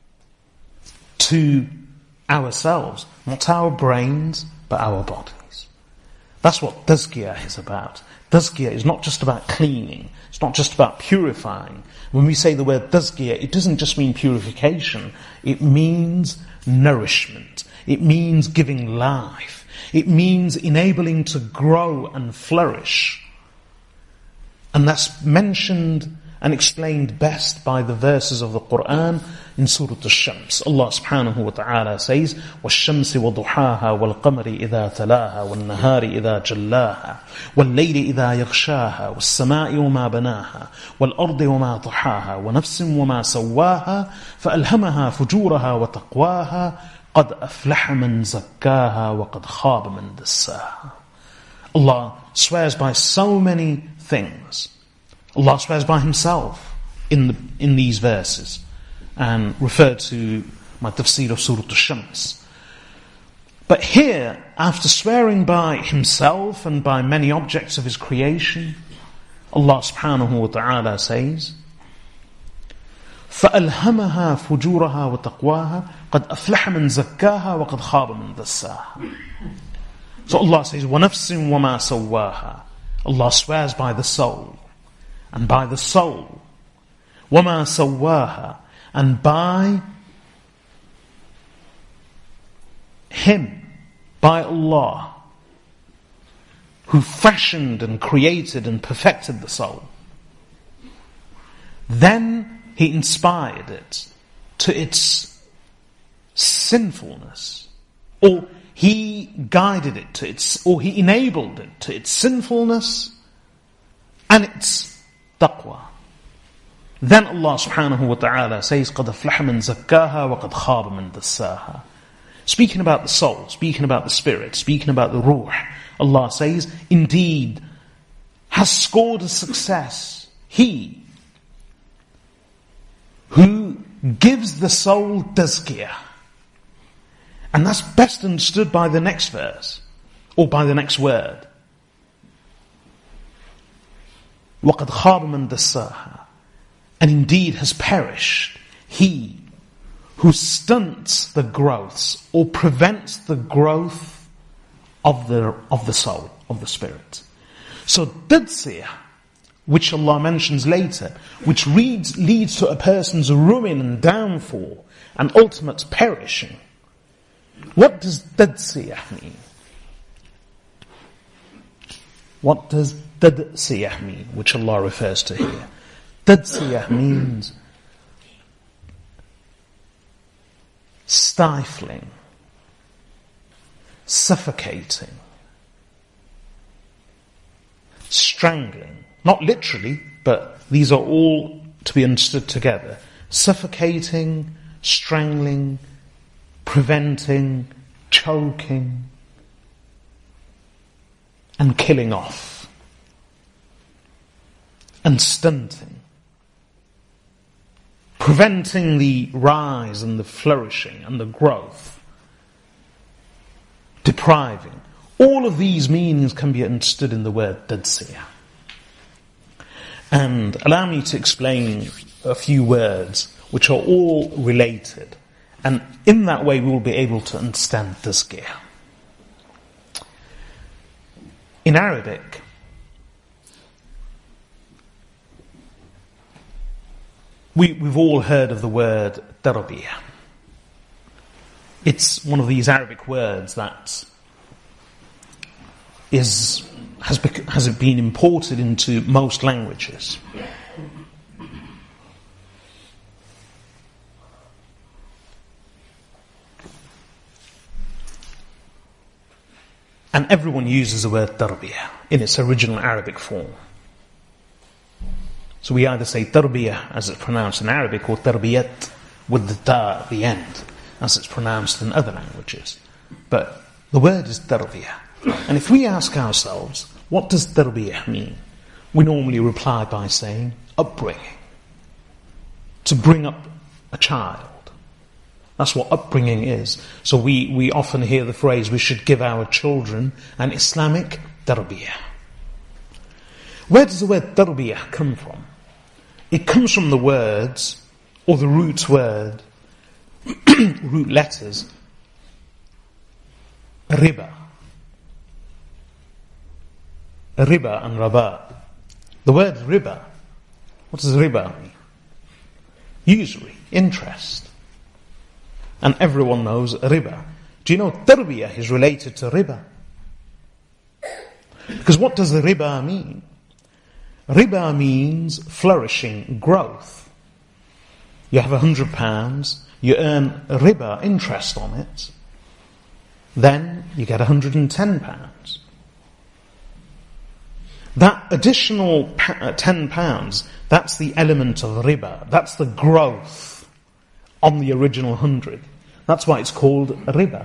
to ourselves? Not our brains, but our bodies. That's what tazkiyah is about. Tazkiyah is not just about cleaning. It's not just about purifying. When we say the word tazkiyah, it doesn't just mean purification. It means nourishment. It means giving life. It means enabling to grow and flourish. And that's mentioned and explained best by the verses of the Quran in Surah Al-Shams. Allah subhanahu wa ta'ala says, وَالشَّمْسِ وَضُحَاهَا وَالْقَمَرِ إِذَا تَلَاهَا وَالنَّهَارِ إِذَا جَلَّاهَا وَاللَّيْلِ إِذَا يَغْشَاهَا وَالسَّمَاءِ وَمَا بَنَاهَا وَالْأَرْضِ وَمَا طَحَاهَا وَنَفْسٍ وَمَا سَوَّاهَا فَأَلْهَمَهَا فُجُورَهَا وَتَقْوَاهَا قَدْ أَفْلَحَ مَنْ زَكَّاهَا وَقَدْ خَابَ مَنْ دَسَّاهَا. Allah swears by so many things. Allah swears by Himself in these verses, and referred to my tafsir of Surah Al-Shams. But here, after swearing by Himself and by many objects of His creation, Allah subhanahu wa ta'ala says, فَأَلْهَمَهَا فُجُورَهَا وَتَقْوَاهَا قَدْ أَفْلَحَ مَنْ زَكَّاهَا وَقَدْ خَابَ مَنْ دَسَّاهَا. So Allah says, وَنَفْسٍ وَمَا سَوَّاهَا. Allah swears by the soul, and by the soul, وَمَا سَوَّاهَا, and by Him, by Allah, who fashioned and created and perfected the soul. Then He inspired it to its sinfulness, or He guided it to its, or He enabled it to its sinfulness and it's taqwa. Then Allah subhanahu wa ta'ala says, قَدْ أَفْلَحَ مَنْ زَكَّاهَا وَقَدْ خَابَ مَنْ دَسَّاهَا. Speaking about the soul, speaking about the spirit, speaking about the ruh, Allah says, indeed, has scored a success he who gives the soul tazkiyah. And that's best understood by the next verse, or by the next word. وَقَدْ خَابَ مَنْ دَسَّاهَا. And indeed has perished he who stunts the growths or prevents the growth of the soul, of the spirit. So tadzkiyah, which Allah mentions later, which leads to a person's ruin and downfall and ultimate perishing. What does tadzkiyah mean? What does tadzkiyah mean, which Allah refers to here? Tadzkiyah means stifling, suffocating, strangling. Not literally, but these are all to be understood together. Suffocating, strangling, preventing, choking, and killing off, and stunting. Preventing the rise and the flourishing and the growth. Depriving. All of these meanings can be understood in the word tadzkiyah. And allow me to explain a few words which are all related. And in that way we will be able to understand tazkiyah. In Arabic, we've all heard of the word tarbiyah. It's one of these Arabic words that has been imported into most languages. And everyone uses the word tarbiyah in its original Arabic form. So we either say tarbiyah as it's pronounced in Arabic, or tarbiyat with the ta at the end as it's pronounced in other languages. But the word is tarbiyah. And if we ask ourselves, what does tarbiyah mean? We normally reply by saying upbringing. To bring up a child. That's what upbringing is. So we often hear the phrase, we should give our children an Islamic tarbiyah. Where does the word tarbiyah come from? It comes from the words, or the root word, root letters, riba. Riba and rabat. The word riba, what does riba mean? Usury, interest. And everyone knows riba. Do you know tarbiyah is related to riba? Because what does the riba mean? Riba means flourishing, growth. You have £100, you earn riba, interest on it, then you get £110. That additional £10, that's the element of riba, that's the growth on the original 100. That's why it's called riba.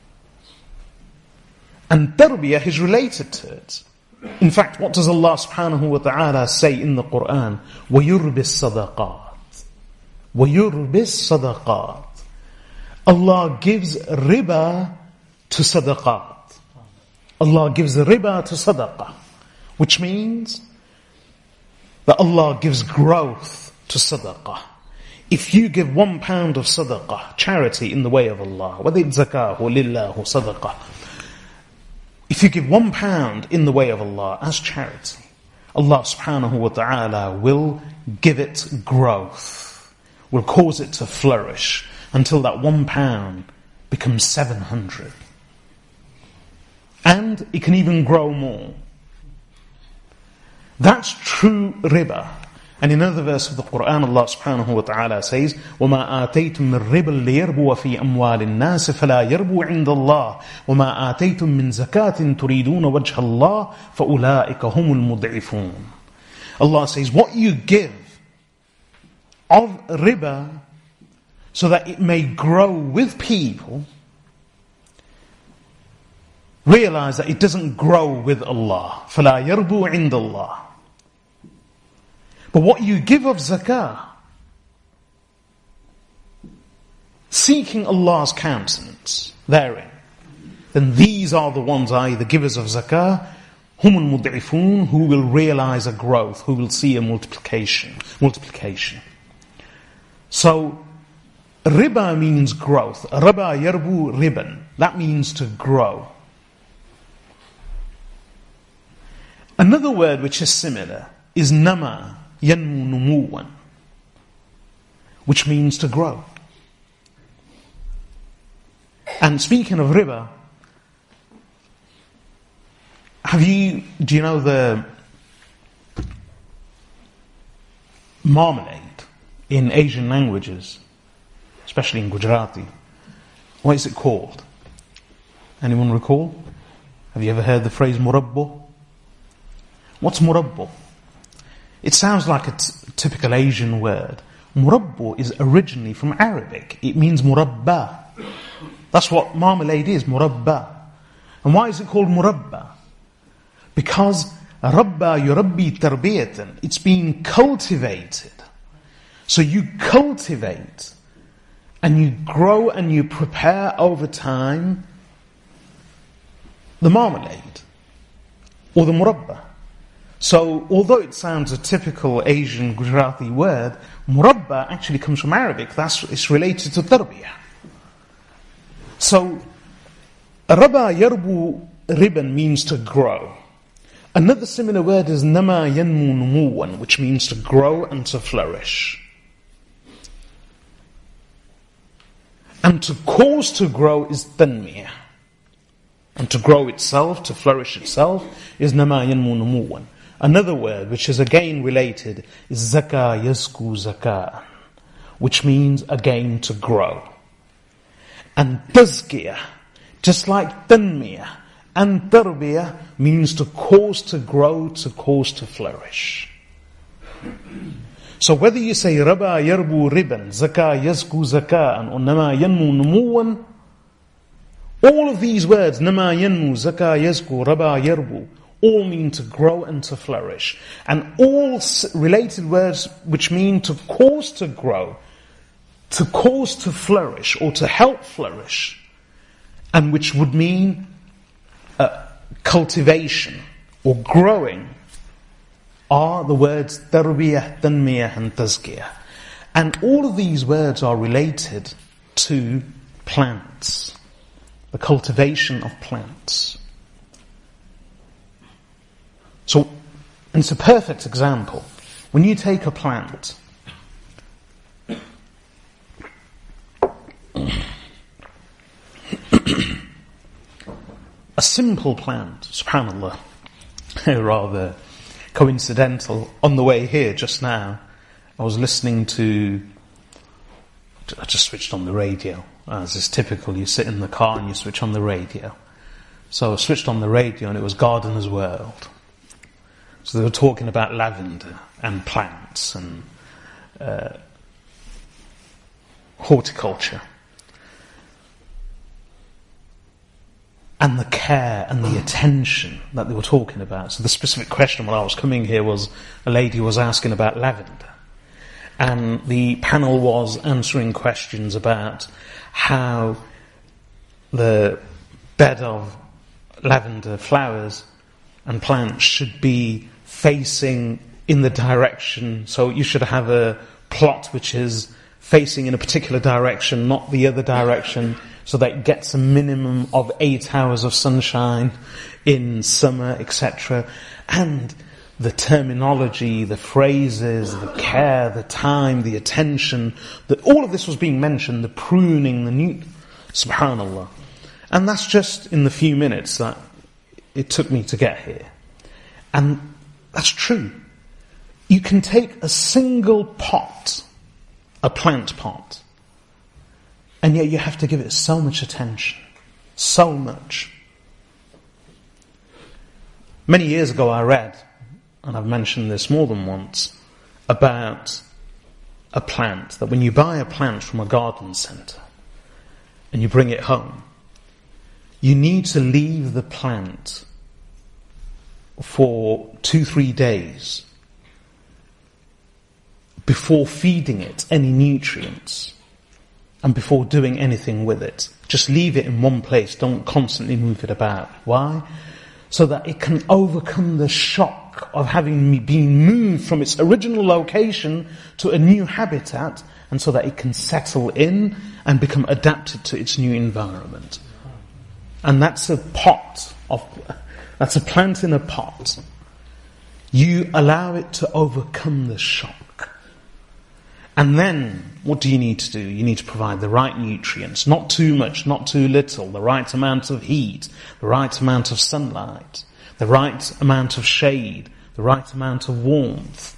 And tarbiyah is related to it. In fact, what does Allah subhanahu wa ta'ala say in the Quran? وَيُرْبِ الصَّدَقَاتِ وَيُرْبِ الصَّدَقَاتِ. Allah gives riba to sadaqat. Allah gives riba to sadaqah. Which means that Allah gives growth to sadaqah. If you give £1 of sadaqah, charity in the way of Allah, whether it's zakah or lillah or sadaqah, if you give £1 in the way of Allah as charity, Allah subhanahu wa ta'ala will give it growth, will cause it to flourish until that £1 becomes 700. And it can even grow more. That's true riba. And in another verse of the Quran, Allah subhanahu wa ta'ala says, وَمَا آتَيْتُم مِّن رِّبًا لِيَرْبُوَ فِي أَمْوَالِ النَّاسِ فَلَا يَرْبُو عِندَ اللَّهِ وَمَا آتَيْتُم مِّن زَكَاةٍ تُرِيدُونَ وَجْهَ اللَّهِ فَأُولَٰئِكَ هُمُ الْمُضْعِفُونَ. Allah says, what you give of riba so that it may grow with people, realize that it doesn't grow with Allah. فَلَا يَرْبُو عِنْدَ اللَّهِ. But what you give of zakah, seeking Allah's countenance therein, then these are the ones, i.e. the givers of zakah, هُمُ الْمُضْعِفُونَ, who will realize a growth, who will see a multiplication. So, riba means growth. Raba yarbu riban. That means to grow. Another word which is similar is nama yanmu numuwan, which means to grow. And speaking of riba, do you know the marmalade in Asian languages, especially in Gujarati? What is it called? Anyone recall? Have you ever heard the phrase murabbo? What's murabbo? It sounds like a typical Asian word. Murabbo is originally from Arabic. It means murabba. That's what marmalade is, murabba. And why is it called murabba? Because rabba yurabbi tarbiyatan. It's being cultivated. So you cultivate and you grow and you prepare over time the marmalade or the murabba. So although it sounds a typical Asian Gujarati word, murabba actually comes from Arabic. It's related to tarbiyah. So raba yarbu riban means to grow. Another similar word is nama yanmu numuwan, which means to grow and to flourish. And to cause to grow is tanmiyah. And to grow itself, to flourish itself, is nama yanmu numuwan. Another word, which is again related, is zakah yazku zakah, which means again to grow. And tazkiyah, just like tanmiyah, and tarbiyah means to cause to grow, to cause to flourish. So whether you say raba yarbu riban, zakah yazku zakah, or nama yanmu numuwan, all of these words, nama yanmu, zakah yazku, raba yarbu, all mean to grow and to flourish. And all related words which mean to cause to grow, to cause to flourish, or to help flourish, and which would mean cultivation or growing, are the words tarbiyah, tanmiyah and tazkiyah. And all of these words are related to plants, the cultivation of plants. So, it's a perfect example. When you take a plant, a simple plant, subhanallah, rather coincidental, on the way here just now, I was listening to, I just switched on the radio. As is typical, you sit in the car and you switch on the radio. So I switched on the radio and it was Gardener's World. So they were talking about lavender and plants and horticulture. And the care and the attention that they were talking about. So the specific question when I was coming here was, a lady was asking about lavender. And the panel was answering questions about how the bed of lavender flowers and plants should be facing in the direction. So you should have a plot which is facing in a particular direction, not the other direction, so that it gets a minimum of 8 hours of sunshine in summer, etc. And the terminology, the phrases, the care, the time, the attention, all of this was being mentioned, the pruning, the subhanallah. And that's just in the few minutes that it took me to get here. And that's true. You can take a single pot, a plant pot, and yet you have to give it so much attention. So much. Many years ago I read and I've mentioned this more than once, about a plant, that when you buy a plant from a garden centre and you bring it home, you need to leave the plant for 2-3 days before feeding it any nutrients and before doing anything with it. Just leave it in one place, don't constantly move it about. Why? So that it can overcome the shock of having been moved from its original location to a new habitat, and so that it can settle in and become adapted to its new environment. And that's a plant in a pot. You allow it to overcome the shock. And then, what do you need to do? You need to provide the right nutrients, not too much, not too little, the right amount of heat, the right amount of sunlight, the right amount of shade, the right amount of warmth,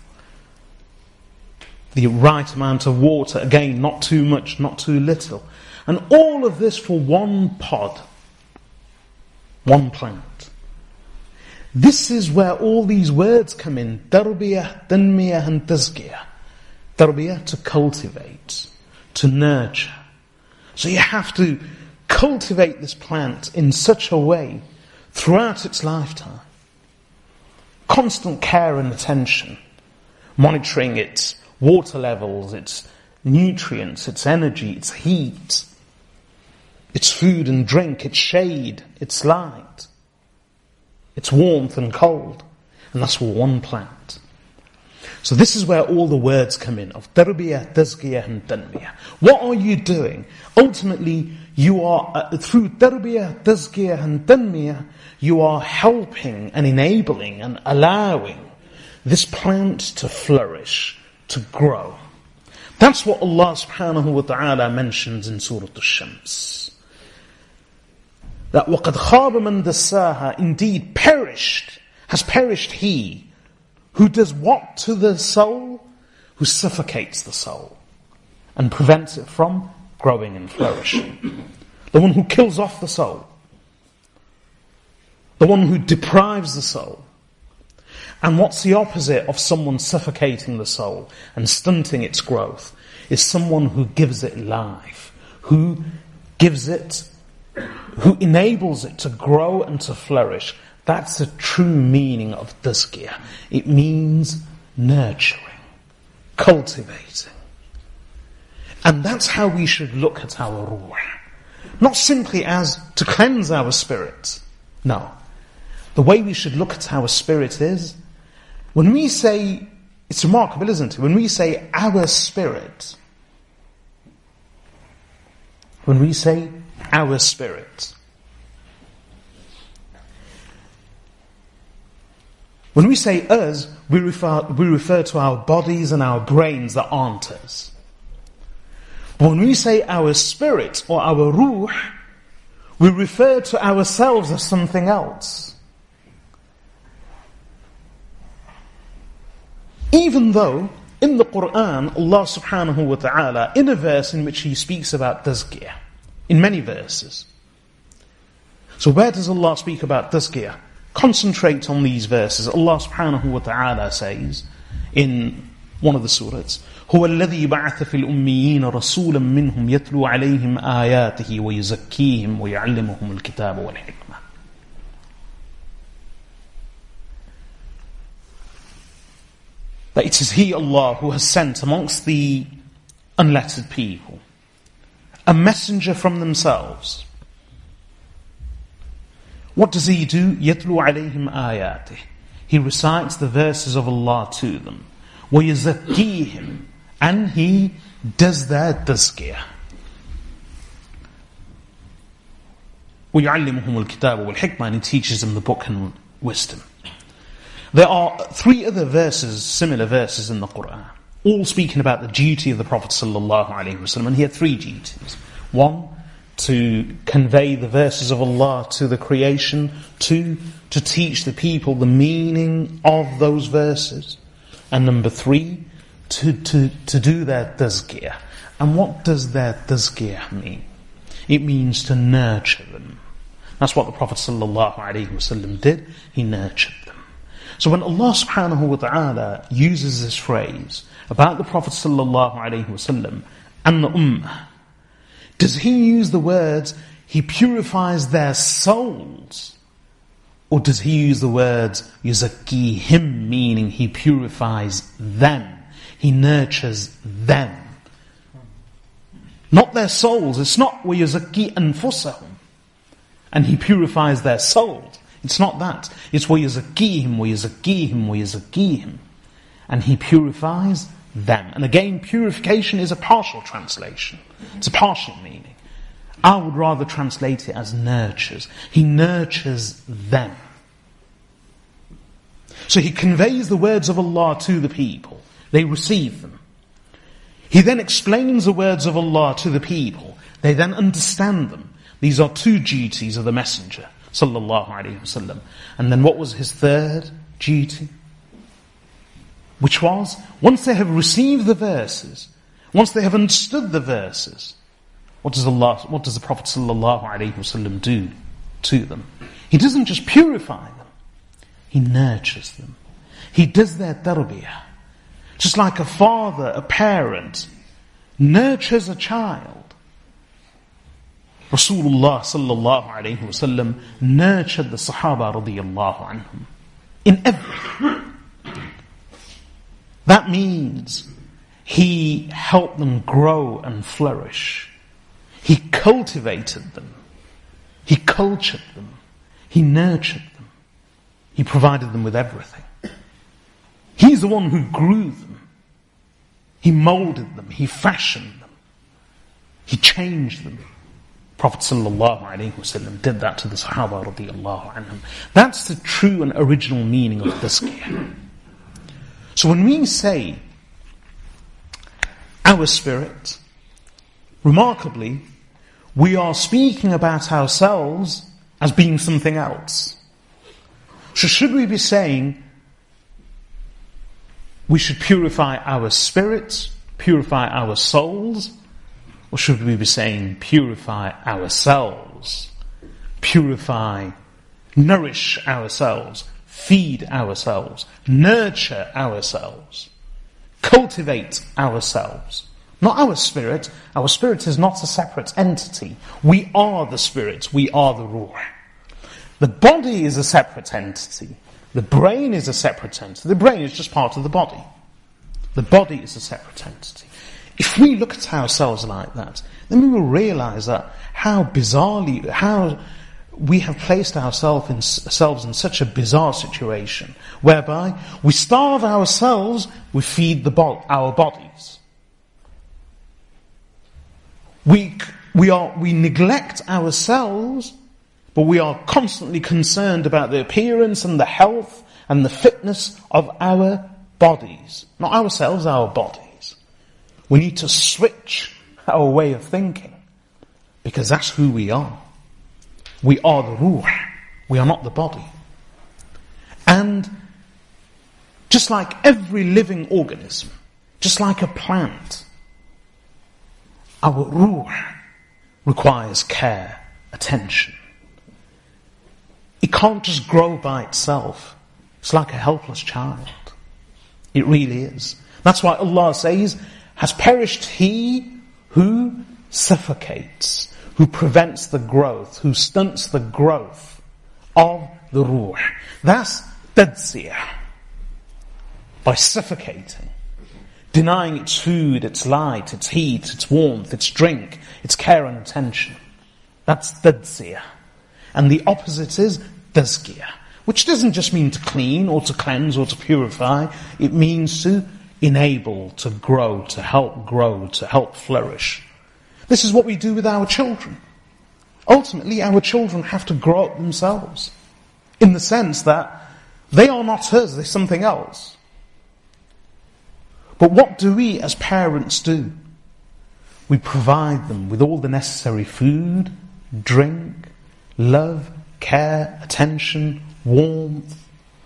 the right amount of water, again, not too much, not too little. And all of this for one pod, one plant. This is where all these words come in. Tarbiyah, tanmiyah and tazkiyah. Tarbiyah, to cultivate, to nurture. So you have to cultivate this plant in such a way throughout its lifetime. Constant care and attention, monitoring its water levels, its nutrients, its energy, its heat, its food and drink, its shade, its light, its warmth and cold. And that's for one plant. So this is where all the words come in, of tarbiyah, tazkiyah and tanmiyah. What are you doing? Ultimately, you are, through tarbiyah, tazkiyah and tanmiyah, you are helping and enabling and allowing this plant to flourish, to grow. That's what Allah subhanahu wa ta'ala mentions in Surah Al-Shams. That وَقَدْ خَابَ مَنْ دَسَّاهَا, indeed has perished he who does what to the soul? Who suffocates the soul and prevents it from growing and flourishing. The one who kills off the soul. The one who deprives the soul. And what's the opposite of someone suffocating the soul and stunting its growth? Is someone who gives it life, who enables it to grow and to flourish. That's the true meaning of tazkiyah. It means nurturing, cultivating. And that's how we should look at our ruh. Not simply as to cleanse our spirit. No. The way we should look at our spirit is, when we say, it's remarkable, isn't it? When we say our spirit, when we say us, we refer to our bodies and our brains that aren't us. But when we say our spirit or our ruh, we refer to ourselves as something else. Even though in the Quran, Allah subhanahu wa ta'ala, in a verse in which He speaks about tazkiyah, in many verses. So where does Allah speak about tazkiyah? Concentrate on these verses. Allah subhanahu wa ta'ala says in one of the surahs, هو الذي بعث في الأميين رسولا منهم يتلو عليهم آياته ويزكيهم ويعلمهم الكتاب والحكمة. That it is He, Allah, who has sent amongst the unlettered people a messenger from themselves. What does he do? يَتْلُو عَلَيْهِمْ آيَاتِهِ. He recites the verses of Allah to them. وَيُزَكِّيهِمْ. And he does their tazkiyah. وَيُعَلِّمُهُمُ الْكِتَابَ وَالْحِكْمَةِ. And he teaches them the book and wisdom. There are 3 other verses, similar verses in the Quran, all speaking about the duty of the Prophet ﷺ. And he had 3 duties. 1, to convey the verses of Allah to the creation. 2, to teach the people the meaning of those verses. And number 3, to do their tazkiyah. And what does their tazkiyah mean? It means to nurture them. That's what the Prophet ﷺ did. He nurtured them. So when Allah subhanahu wa ta'ala uses this phrase about the Prophet sallallahu alaihi wasallam and the ummah, does he use the words, he purifies their souls? Or does he use the words, yuzakkihim, meaning he purifies them, he nurtures them? Not their souls. It's not وَيُزَكِّي أَنفُسَهُمْ, and he purifies their souls. It's not that. It's وَيُزَكِّيهِمْ وَيُزَكِّيهِمْ وَيُزَكِّيهِمْ, and he purifies them. And again, purification is a partial translation. It's a partial meaning. I would rather translate it as nurtures. He nurtures them. So he conveys the words of Allah to the people. They receive them. He then explains the words of Allah to the people. They then understand them. These are two duties of the Messenger, sallallahu alaihi wasallam. And then what was his third duty? Which was, once they have received the verses, once they have understood the verses, what does the Prophet sallallahu alaihi wasallam do to them? He doesn't just purify them, he nurtures them. He does their tarbiyah. Just like a father, a parent, nurtures a child. Rasulullah sallallahu alayhi wasallam nurtured the Sahaba radiyallahu anhum in everything. That means he helped them grow and flourish. He cultivated them. He cultured them. He nurtured them. He provided them with everything. He's the one who grew them. He molded them. He fashioned them. He changed them. Prophet sallallahu alaihi wasallam did that to the Sahaba radiyallahu anhum. That's the true and original meaning of tazkiyah. So when we say our spirit, remarkably, we are speaking about ourselves as being something else. So should we be saying we should purify our spirits, purify our souls? Or should we be saying purify ourselves, purify, nourish ourselves, feed ourselves, nurture ourselves, cultivate ourselves? Not our spirit. Our spirit is not a separate entity. We are the spirit. We are the ruh. The body is a separate entity. The brain is a separate entity. The brain is just part of the body. The body is a separate entity. If we look at ourselves like that, then we will realize that how we have placed ourselves in such a bizarre situation, whereby we starve ourselves, we feed our bodies. We neglect ourselves, but we are constantly concerned about the appearance and the health and the fitness of our bodies. Not ourselves, our bodies. We need to switch our way of thinking, because that's who we are. We are the ruh. We are not the body. And just like every living organism, just like a plant, our ruh requires care, attention. It can't just grow by itself. It's like a helpless child. It really is. That's why Allah says, has perished he who suffocates, who prevents the growth, who stunts the growth of the ruh. That's tadziyah. By suffocating, denying its food, its light, its heat, its warmth, its drink, its care and attention. That's tadziyah. And the opposite is tazkiyah, which doesn't just mean to clean or to cleanse or to purify. It means to enable, to grow, to help flourish. This is what we do with our children. Ultimately, our children have to grow up themselves, in the sense that they are not us, they're something else. But what do we as parents do? We provide them with all the necessary food, drink, love, care, attention, warmth,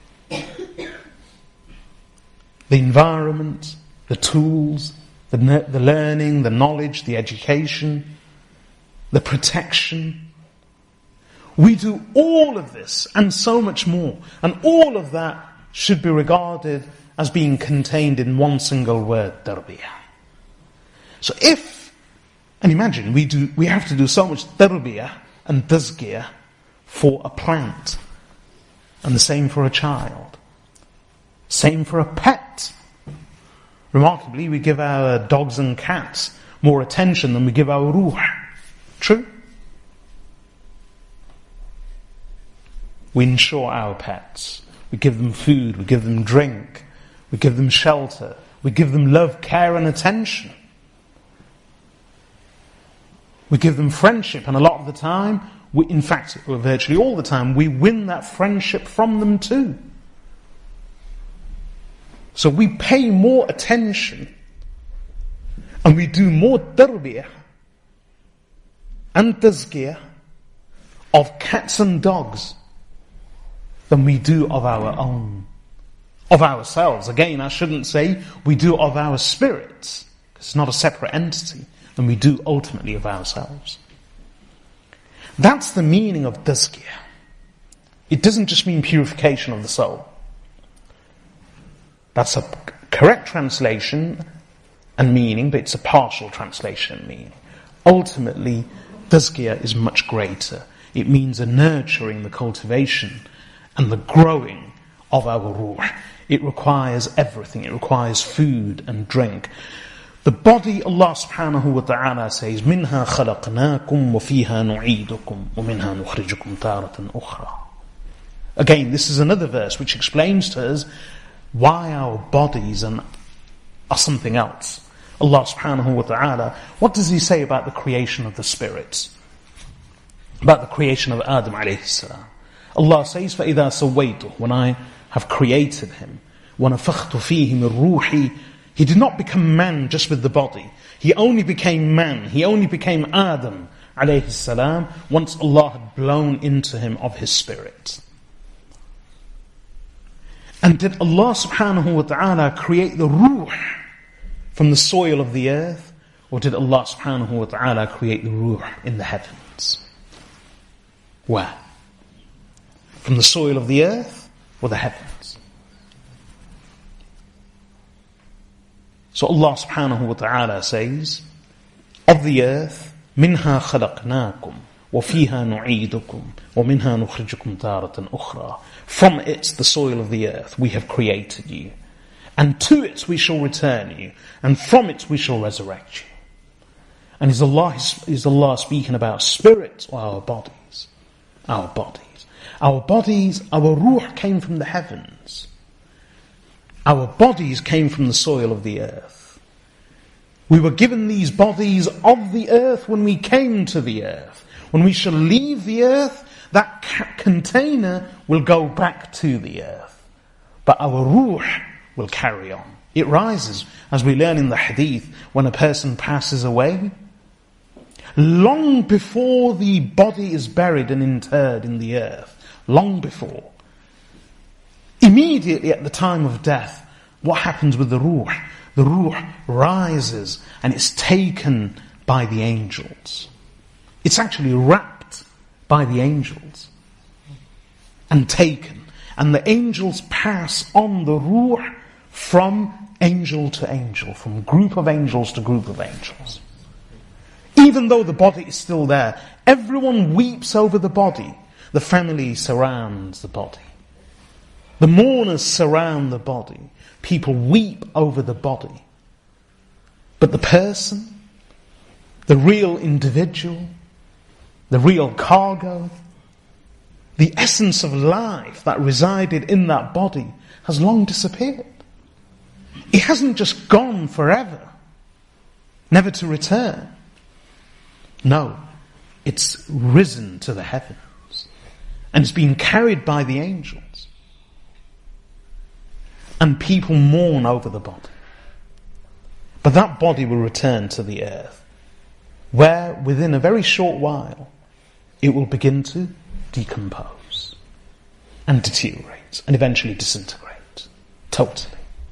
the environment, the tools, the learning, the knowledge, the education, the protection. We do all of this and so much more. And all of that should be regarded as being contained in one single word, tarbiyah. So and imagine, we have to do so much tarbiyah and tazkiyah for a plant, and the same for a child, same for a pet. Remarkably, we give our dogs and cats more attention than we give our ruh. True? We insure our pets. We give them food, we give them drink, we give them shelter, we give them love, care and attention. We give them friendship, and a lot of the time, in fact, virtually all the time, we win that friendship from them too. So we pay more attention and we do more tarbiyah and tazkiyah of cats and dogs than we do of our own, of ourselves. Again, I shouldn't say we do of our spirits, because it's not a separate entity, than we do ultimately of ourselves. That's the meaning of tazkiyah. It doesn't just mean purification of the soul. That's a correct translation and meaning, but it's a partial translation and meaning. Ultimately, tazkiyah is much greater. It means a nurturing, the cultivation, and the growing of our ruh. It requires everything. It requires food and drink. The body, Allah subhanahu wa ta'ala says, مِنْهَا خَلَقْنَاكُمْ وَفِيهَا نُعِيدُكُمْ وَمِنْهَا نُخْرِجُكُمْ تَارَةً أُخْرَى. Again, this is another verse which explains to us why our bodies are something else. Allah subhanahu wa ta'ala, what does He say about the creation of the spirits? About the creation of Adam alayhi salam. Allah says, فَإِذَا سَوَّيْتُهُ, when I have created him, وَنَفَخْتُ فِيهِ مِنْ رُوحِي, he did not become man just with the body. He only became man. He only became Adam alayhi salam once Allah had blown into him of His Spirit. And did Allah subhanahu wa ta'ala create the ruh from the soil of the earth? Or did Allah subhanahu wa ta'ala create the ruh in the heavens? Where? From the soil of the earth or the heavens? So Allah subhanahu wa ta'ala says, of the earth, مِنْهَا خَلَقْنَاكُمْ وَفِيهَا نُعِيدُكُمْ وَمِنْهَا نُخْرِجُكُمْ تَارَةً أُخْرَى. From it, the soil of the earth, we have created you. And to it we shall return you. And from it we shall resurrect you. And is Allah speaking about spirit or our bodies? Our bodies. Our bodies, our ruh came from the heavens. Our bodies came from the soil of the earth. We were given these bodies of the earth when we came to the earth. When we shall leave the earth, that container will go back to the earth. But our ruh will carry on. It rises, as we learn in the hadith, when a person passes away. Long before the body is buried and interred in the earth, long before, immediately at the time of death, what happens with the ruh? The ruh rises and it's taken by the angels. It's actually wrapped by the angels and taken. And the angels pass on the ruh from angel to angel, from group of angels to group of angels. Even though the body is still there, everyone weeps over the body. The family surrounds the body. The mourners surround the body. People weep over the body. But the person, the real individual, the real cargo, the essence of life that resided in that body has long disappeared. It hasn't just gone forever, never to return. No, it's risen to the heavens and it's been carried by the angels. And people mourn over the body. But that body will return to the earth, where within a very short while it will begin to decompose and deteriorate and eventually disintegrate totally,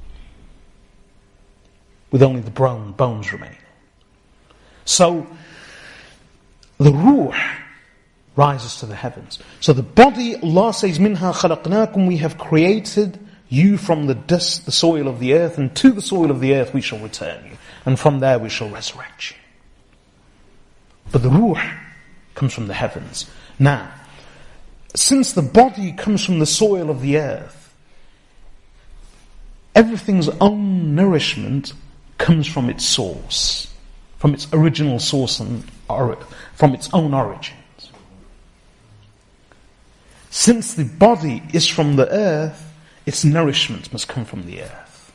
with only the bones remaining. So the ruh rises to the heavens. So the body, Allah says, minha khalaqnakum, we have created you from the dust, the soil of the earth, and to the soil of the earth we shall return you. And from there we shall resurrect you. But the ruh comes from the heavens. Now, since the body comes from the soil of the earth, everything's own nourishment comes from its source, from its original source and from its own origins. Since the body is from the earth, its nourishment must come from the earth.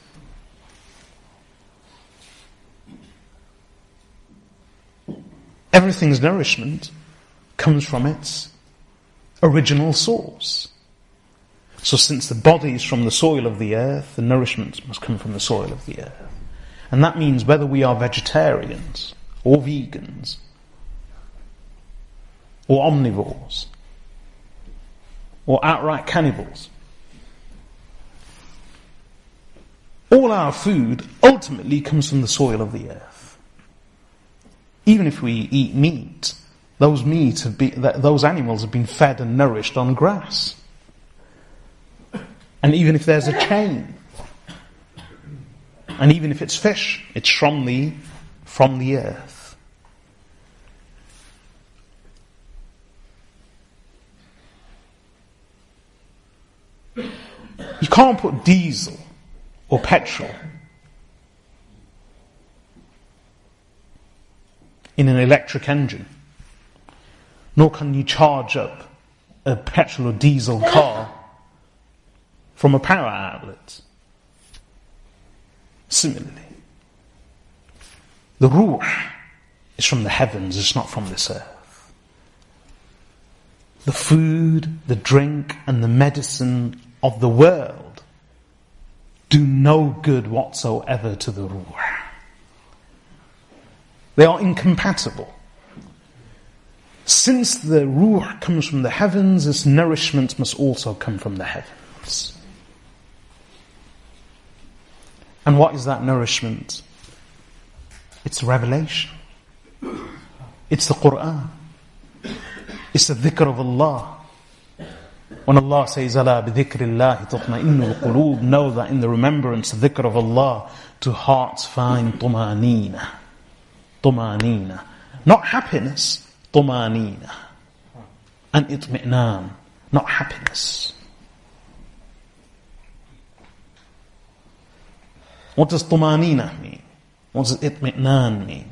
Everything's nourishment comes from its original source. So since the body is from the soil of the earth, the nourishment must come from the soil of the earth. And that means whether we are vegetarians or vegans or omnivores or outright cannibals, all our food ultimately comes from the soil of the earth. Even if we eat meat, those animals have been fed and nourished on grass. And even if there's a chain, and even if it's fish, it's from the earth. You can't put diesel or petrol in an electric engine, nor can you charge up a petrol or diesel car from a power outlet. Similarly, the ruh is from the heavens, it's not from this earth. The food, the drink, and the medicine of the world do no good whatsoever to the ruh. They are incompatible. Since the ruh comes from the heavens, its nourishment must also come from the heavens. And what is that nourishment? It's revelation. It's the Qur'an. It's the dhikr of Allah. When Allah says, "Ala bi dhikrillahi tatma'innul qulub," know that in the remembrance, the dhikr of Allah, do hearts find tumanina. Tumanina. Not happiness, tumanina. And itmi'nan, not happiness. What does tumanina mean? What does itmi'nan mean?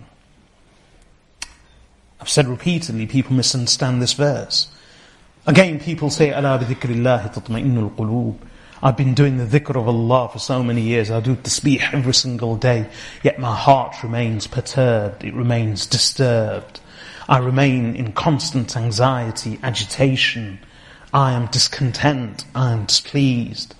I've said repeatedly, people misunderstand this verse. Again, people say, "Ala bi dhikrillahi tatma'innul qulub." I've been doing the dhikr of Allah for so many years. I do tasbih every single day. Yet my heart remains perturbed. It remains disturbed. I remain in constant anxiety, agitation. I am discontent. I am displeased.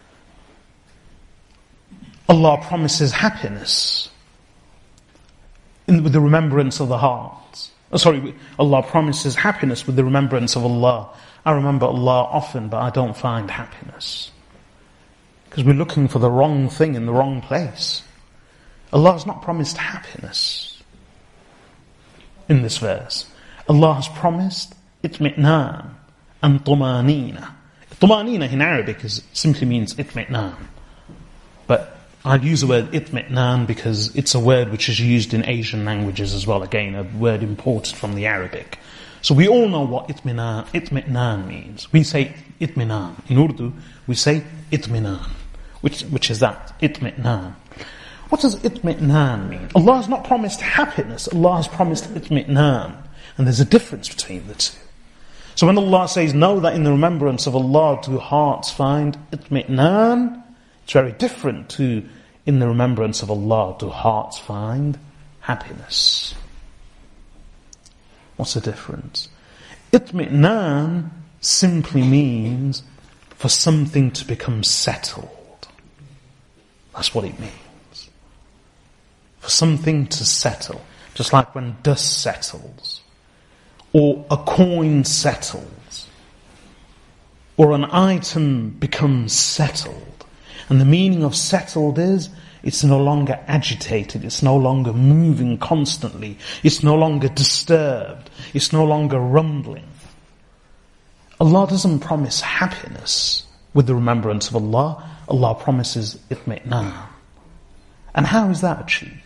Allah promises happiness with the remembrance of the heart. Allah promises happiness with the remembrance of Allah. I remember Allah often, but I don't find happiness. Because we're looking for the wrong thing in the wrong place. Allah has not promised happiness in this verse. Allah has promised itmi'nan and tumanina. Tumanina in Arabic simply means itmi'nan. But I'll use the word itmi'nan because it's a word which is used in Asian languages as well. Again, a word imported from the Arabic. So we all know what itmi'nan means. We say itmi'nan. In Urdu, we say itmi'nan. Which is that? Itmi'nan. What does itmi'nan mean? Allah has not promised happiness. Allah has promised itmi'nan. And there's a difference between the two. So when Allah says, know that in the remembrance of Allah do hearts find itmi'nan, it's very different to in the remembrance of Allah do hearts find happiness. What's the difference? Itmi'nan simply means for something to become settled. That's what it means. For something to settle. Just like when dust settles. Or a coin settles. Or an item becomes settled. And the meaning of settled is, it's no longer agitated, it's no longer moving constantly, it's no longer disturbed, it's no longer rumbling. Allah doesn't promise happiness with the remembrance of Allah. Allah promises itmi'nan. And how is that achieved?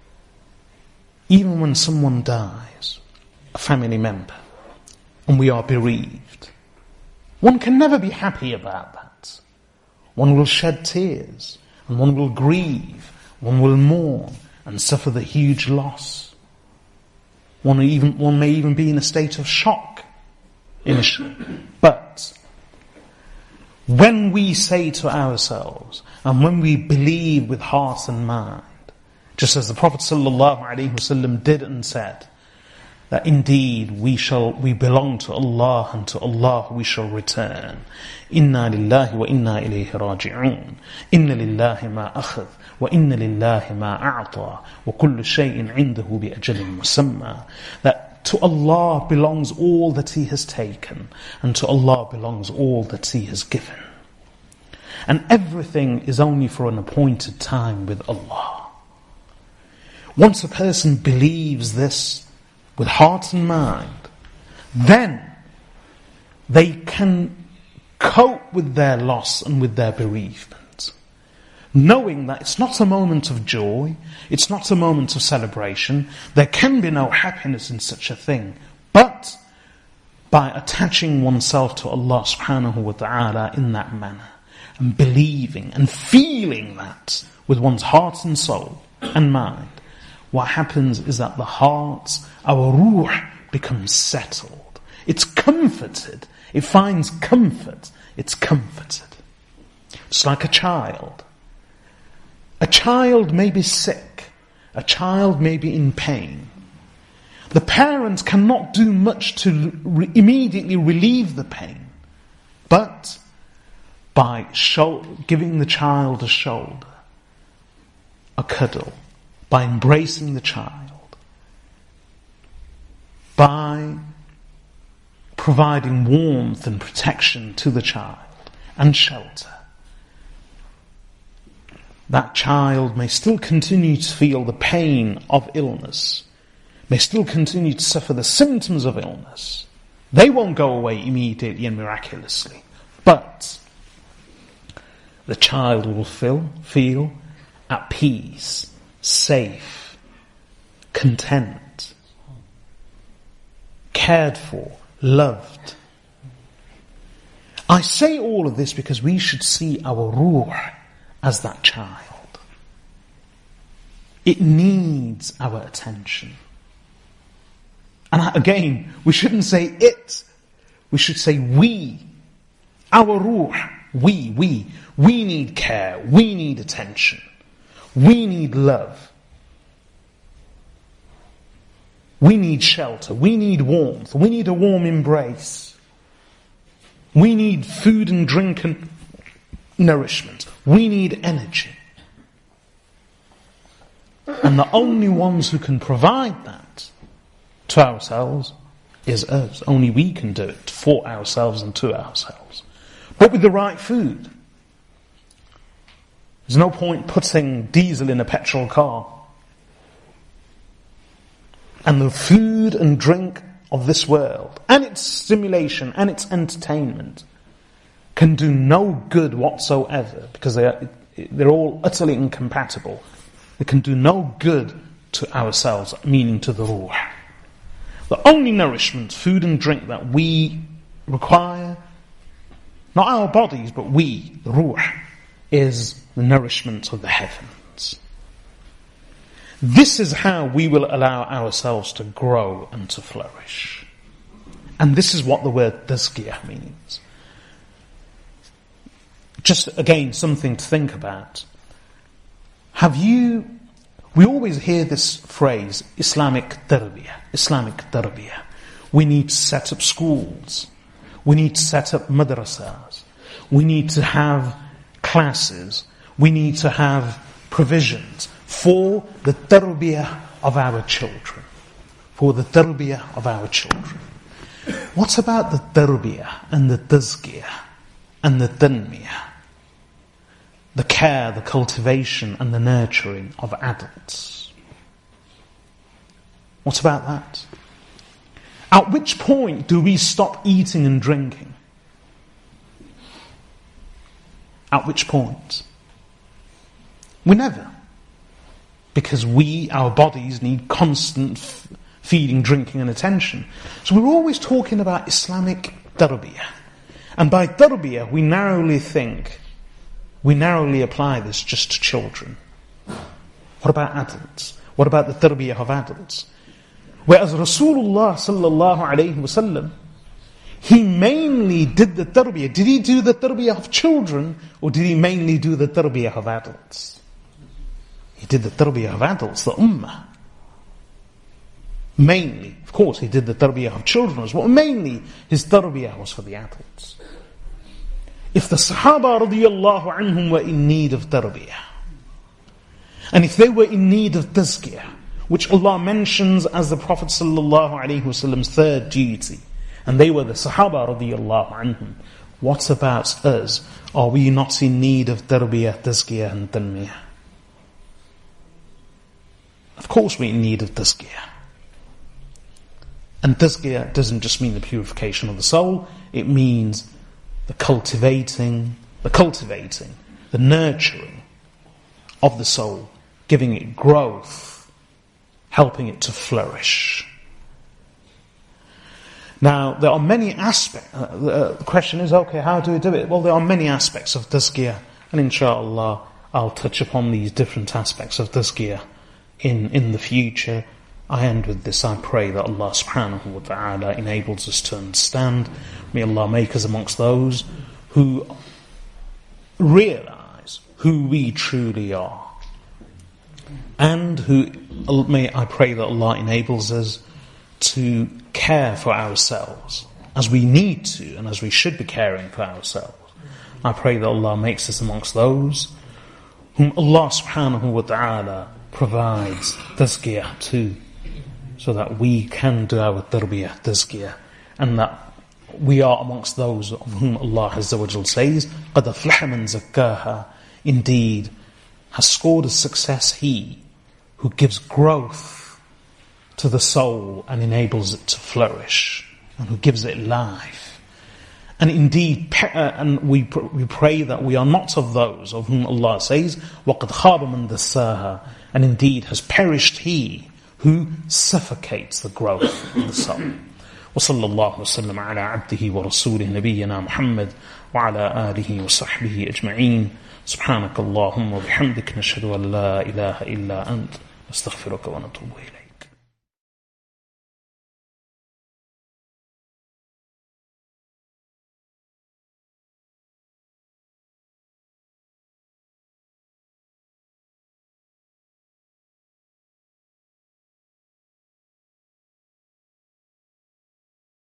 Even when someone dies, a family member, and we are bereaved, one can never be happy about that. One will shed tears, and one will grieve, one will mourn, and suffer the huge loss. One may even be in a state of shock initially. But when we say to ourselves, and when we believe with heart and mind, just as the Prophet ﷺ did and said, that indeed we belong to Allah and to Allah we shall return. Inna lillahi wa inna ilayhi raji'un. Inna lillahi ma akhadh wa inna lillahi ma a'ta wa kullu shay'in 'indahu bi ajalin musamma. That to Allah belongs all that He has taken, and to Allah belongs all that He has given. And everything is only for an appointed time with Allah. Once a person believes this with heart and mind, then they can cope with their loss and with their bereavement, knowing that it's not a moment of joy, it's not a moment of celebration, there can be no happiness in such a thing, but by attaching oneself to Allah subhanahu wa ta'ala in that manner, and believing and feeling that with one's heart and soul and mind, what happens is that the heart, our ruh, becomes settled. It's comforted. It finds comfort. It's comforted. It's like a child. A child may be sick. A child may be in pain. The parent cannot do much to immediately relieve the pain, but by giving the child a shoulder, a cuddle, by embracing the child, by providing warmth and protection to the child and shelter, that child may still continue to feel the pain of illness, may still continue to suffer the symptoms of illness. They won't go away immediately and miraculously, but the child will feel at peace, safe, content, cared for, loved. I say all of this because we should see our ruh as that child. It needs our attention. And again, we shouldn't say it, we should say we. Our ruh, we need care, we need attention. We need love. We need shelter. We need warmth. We need a warm embrace. We need food and drink and nourishment. We need energy. And the only ones who can provide that to ourselves is us. Only we can do it for ourselves and to ourselves. But with the right food. There's no point putting diesel in a petrol car. And the food and drink of this world, and its stimulation and its entertainment, can do no good whatsoever, because they're all utterly incompatible. They can do no good to ourselves, meaning to the ruh. The only nourishment, food and drink that we require, not our bodies, but we, the ruh, is the nourishment of the heavens. This is how we will allow ourselves to grow and to flourish. And this is what the word tazkiyah means. Just again, something to think about. We always hear this phrase, Islamic tarbiyah. We need to set up schools. We need to set up madrasas. We need to have classes. We need to have provisions for the tarbiyah of our children. For the tarbiyah of our children. What about the tarbiyah and the tazkiyah and the tanmiyah? The care, the cultivation and the nurturing of adults. What about that? At which point do we stop eating and drinking? At which point? We never. Because our bodies need constant feeding, drinking and attention. So we're always talking about Islamic tarbiyah. And by tarbiyah, we narrowly apply this just to children. What about adults? What about the tarbiyah of adults? Whereas Rasulullah sallallahu alayhi wasallam, he mainly did the tarbiyah. Did he do the tarbiyah of children, or did he mainly do the tarbiyah of adults? He did the tarbiyah of adults, the ummah. Mainly, of course, he did the tarbiyah of children as well. Mainly, his tarbiyah was for the adults. If the Sahaba radiyallahu anhum were in need of tarbiyah, and if they were in need of tazkiyah, which Allah mentions as the Prophet sallallahu alaihi wasallam's third duty, and they were the Sahaba radiyallahu anhum, what about us? Are we not in need of tarbiyah, tazkiyah and tanmiyah? Of course we're in need of tazkiyah. And tazkiyah doesn't just mean the purification of the soul, it means the cultivating, the nurturing of the soul, giving it growth, helping it to flourish. Now, there are many aspects. The question is, okay, how do we do it? Well, there are many aspects of tazkiyah, and inshallah, I'll touch upon these different aspects of tazkiyah in the future. I end with this. I pray that Allah subhanahu wa ta'ala enables us to understand. May Allah make us amongst those who realize who we truly are. And I pray that Allah enables us to care for ourselves as we need to and as we should be caring for ourselves. I pray that Allah makes us amongst those whom Allah subhanahu wa ta'ala provides tazkiyah to, so that we can do our tarbiyah, tazkiyah, and that we are amongst those of whom Allah Azza wa Jal says, قَدْ أَفْلَحَ مَنْ زَكَّاهَا. Indeed, has scored a success he who gives growth to the soul and enables it to flourish, and who gives it life. And indeed, and we pray that we are not of those of whom Allah says, وَقَدْ خَابَ مَنْ دَسَّاهَا. And indeed has perished he who suffocates the growth of the soul. وصلى الله وسلم على عبده ورسوله نبينا محمد وعلى آله وصحبه أجمعين. سبحانك اللهم وبحمدك نشهد أن لا إله إلا أنت نستغفرك ونتوب إليك.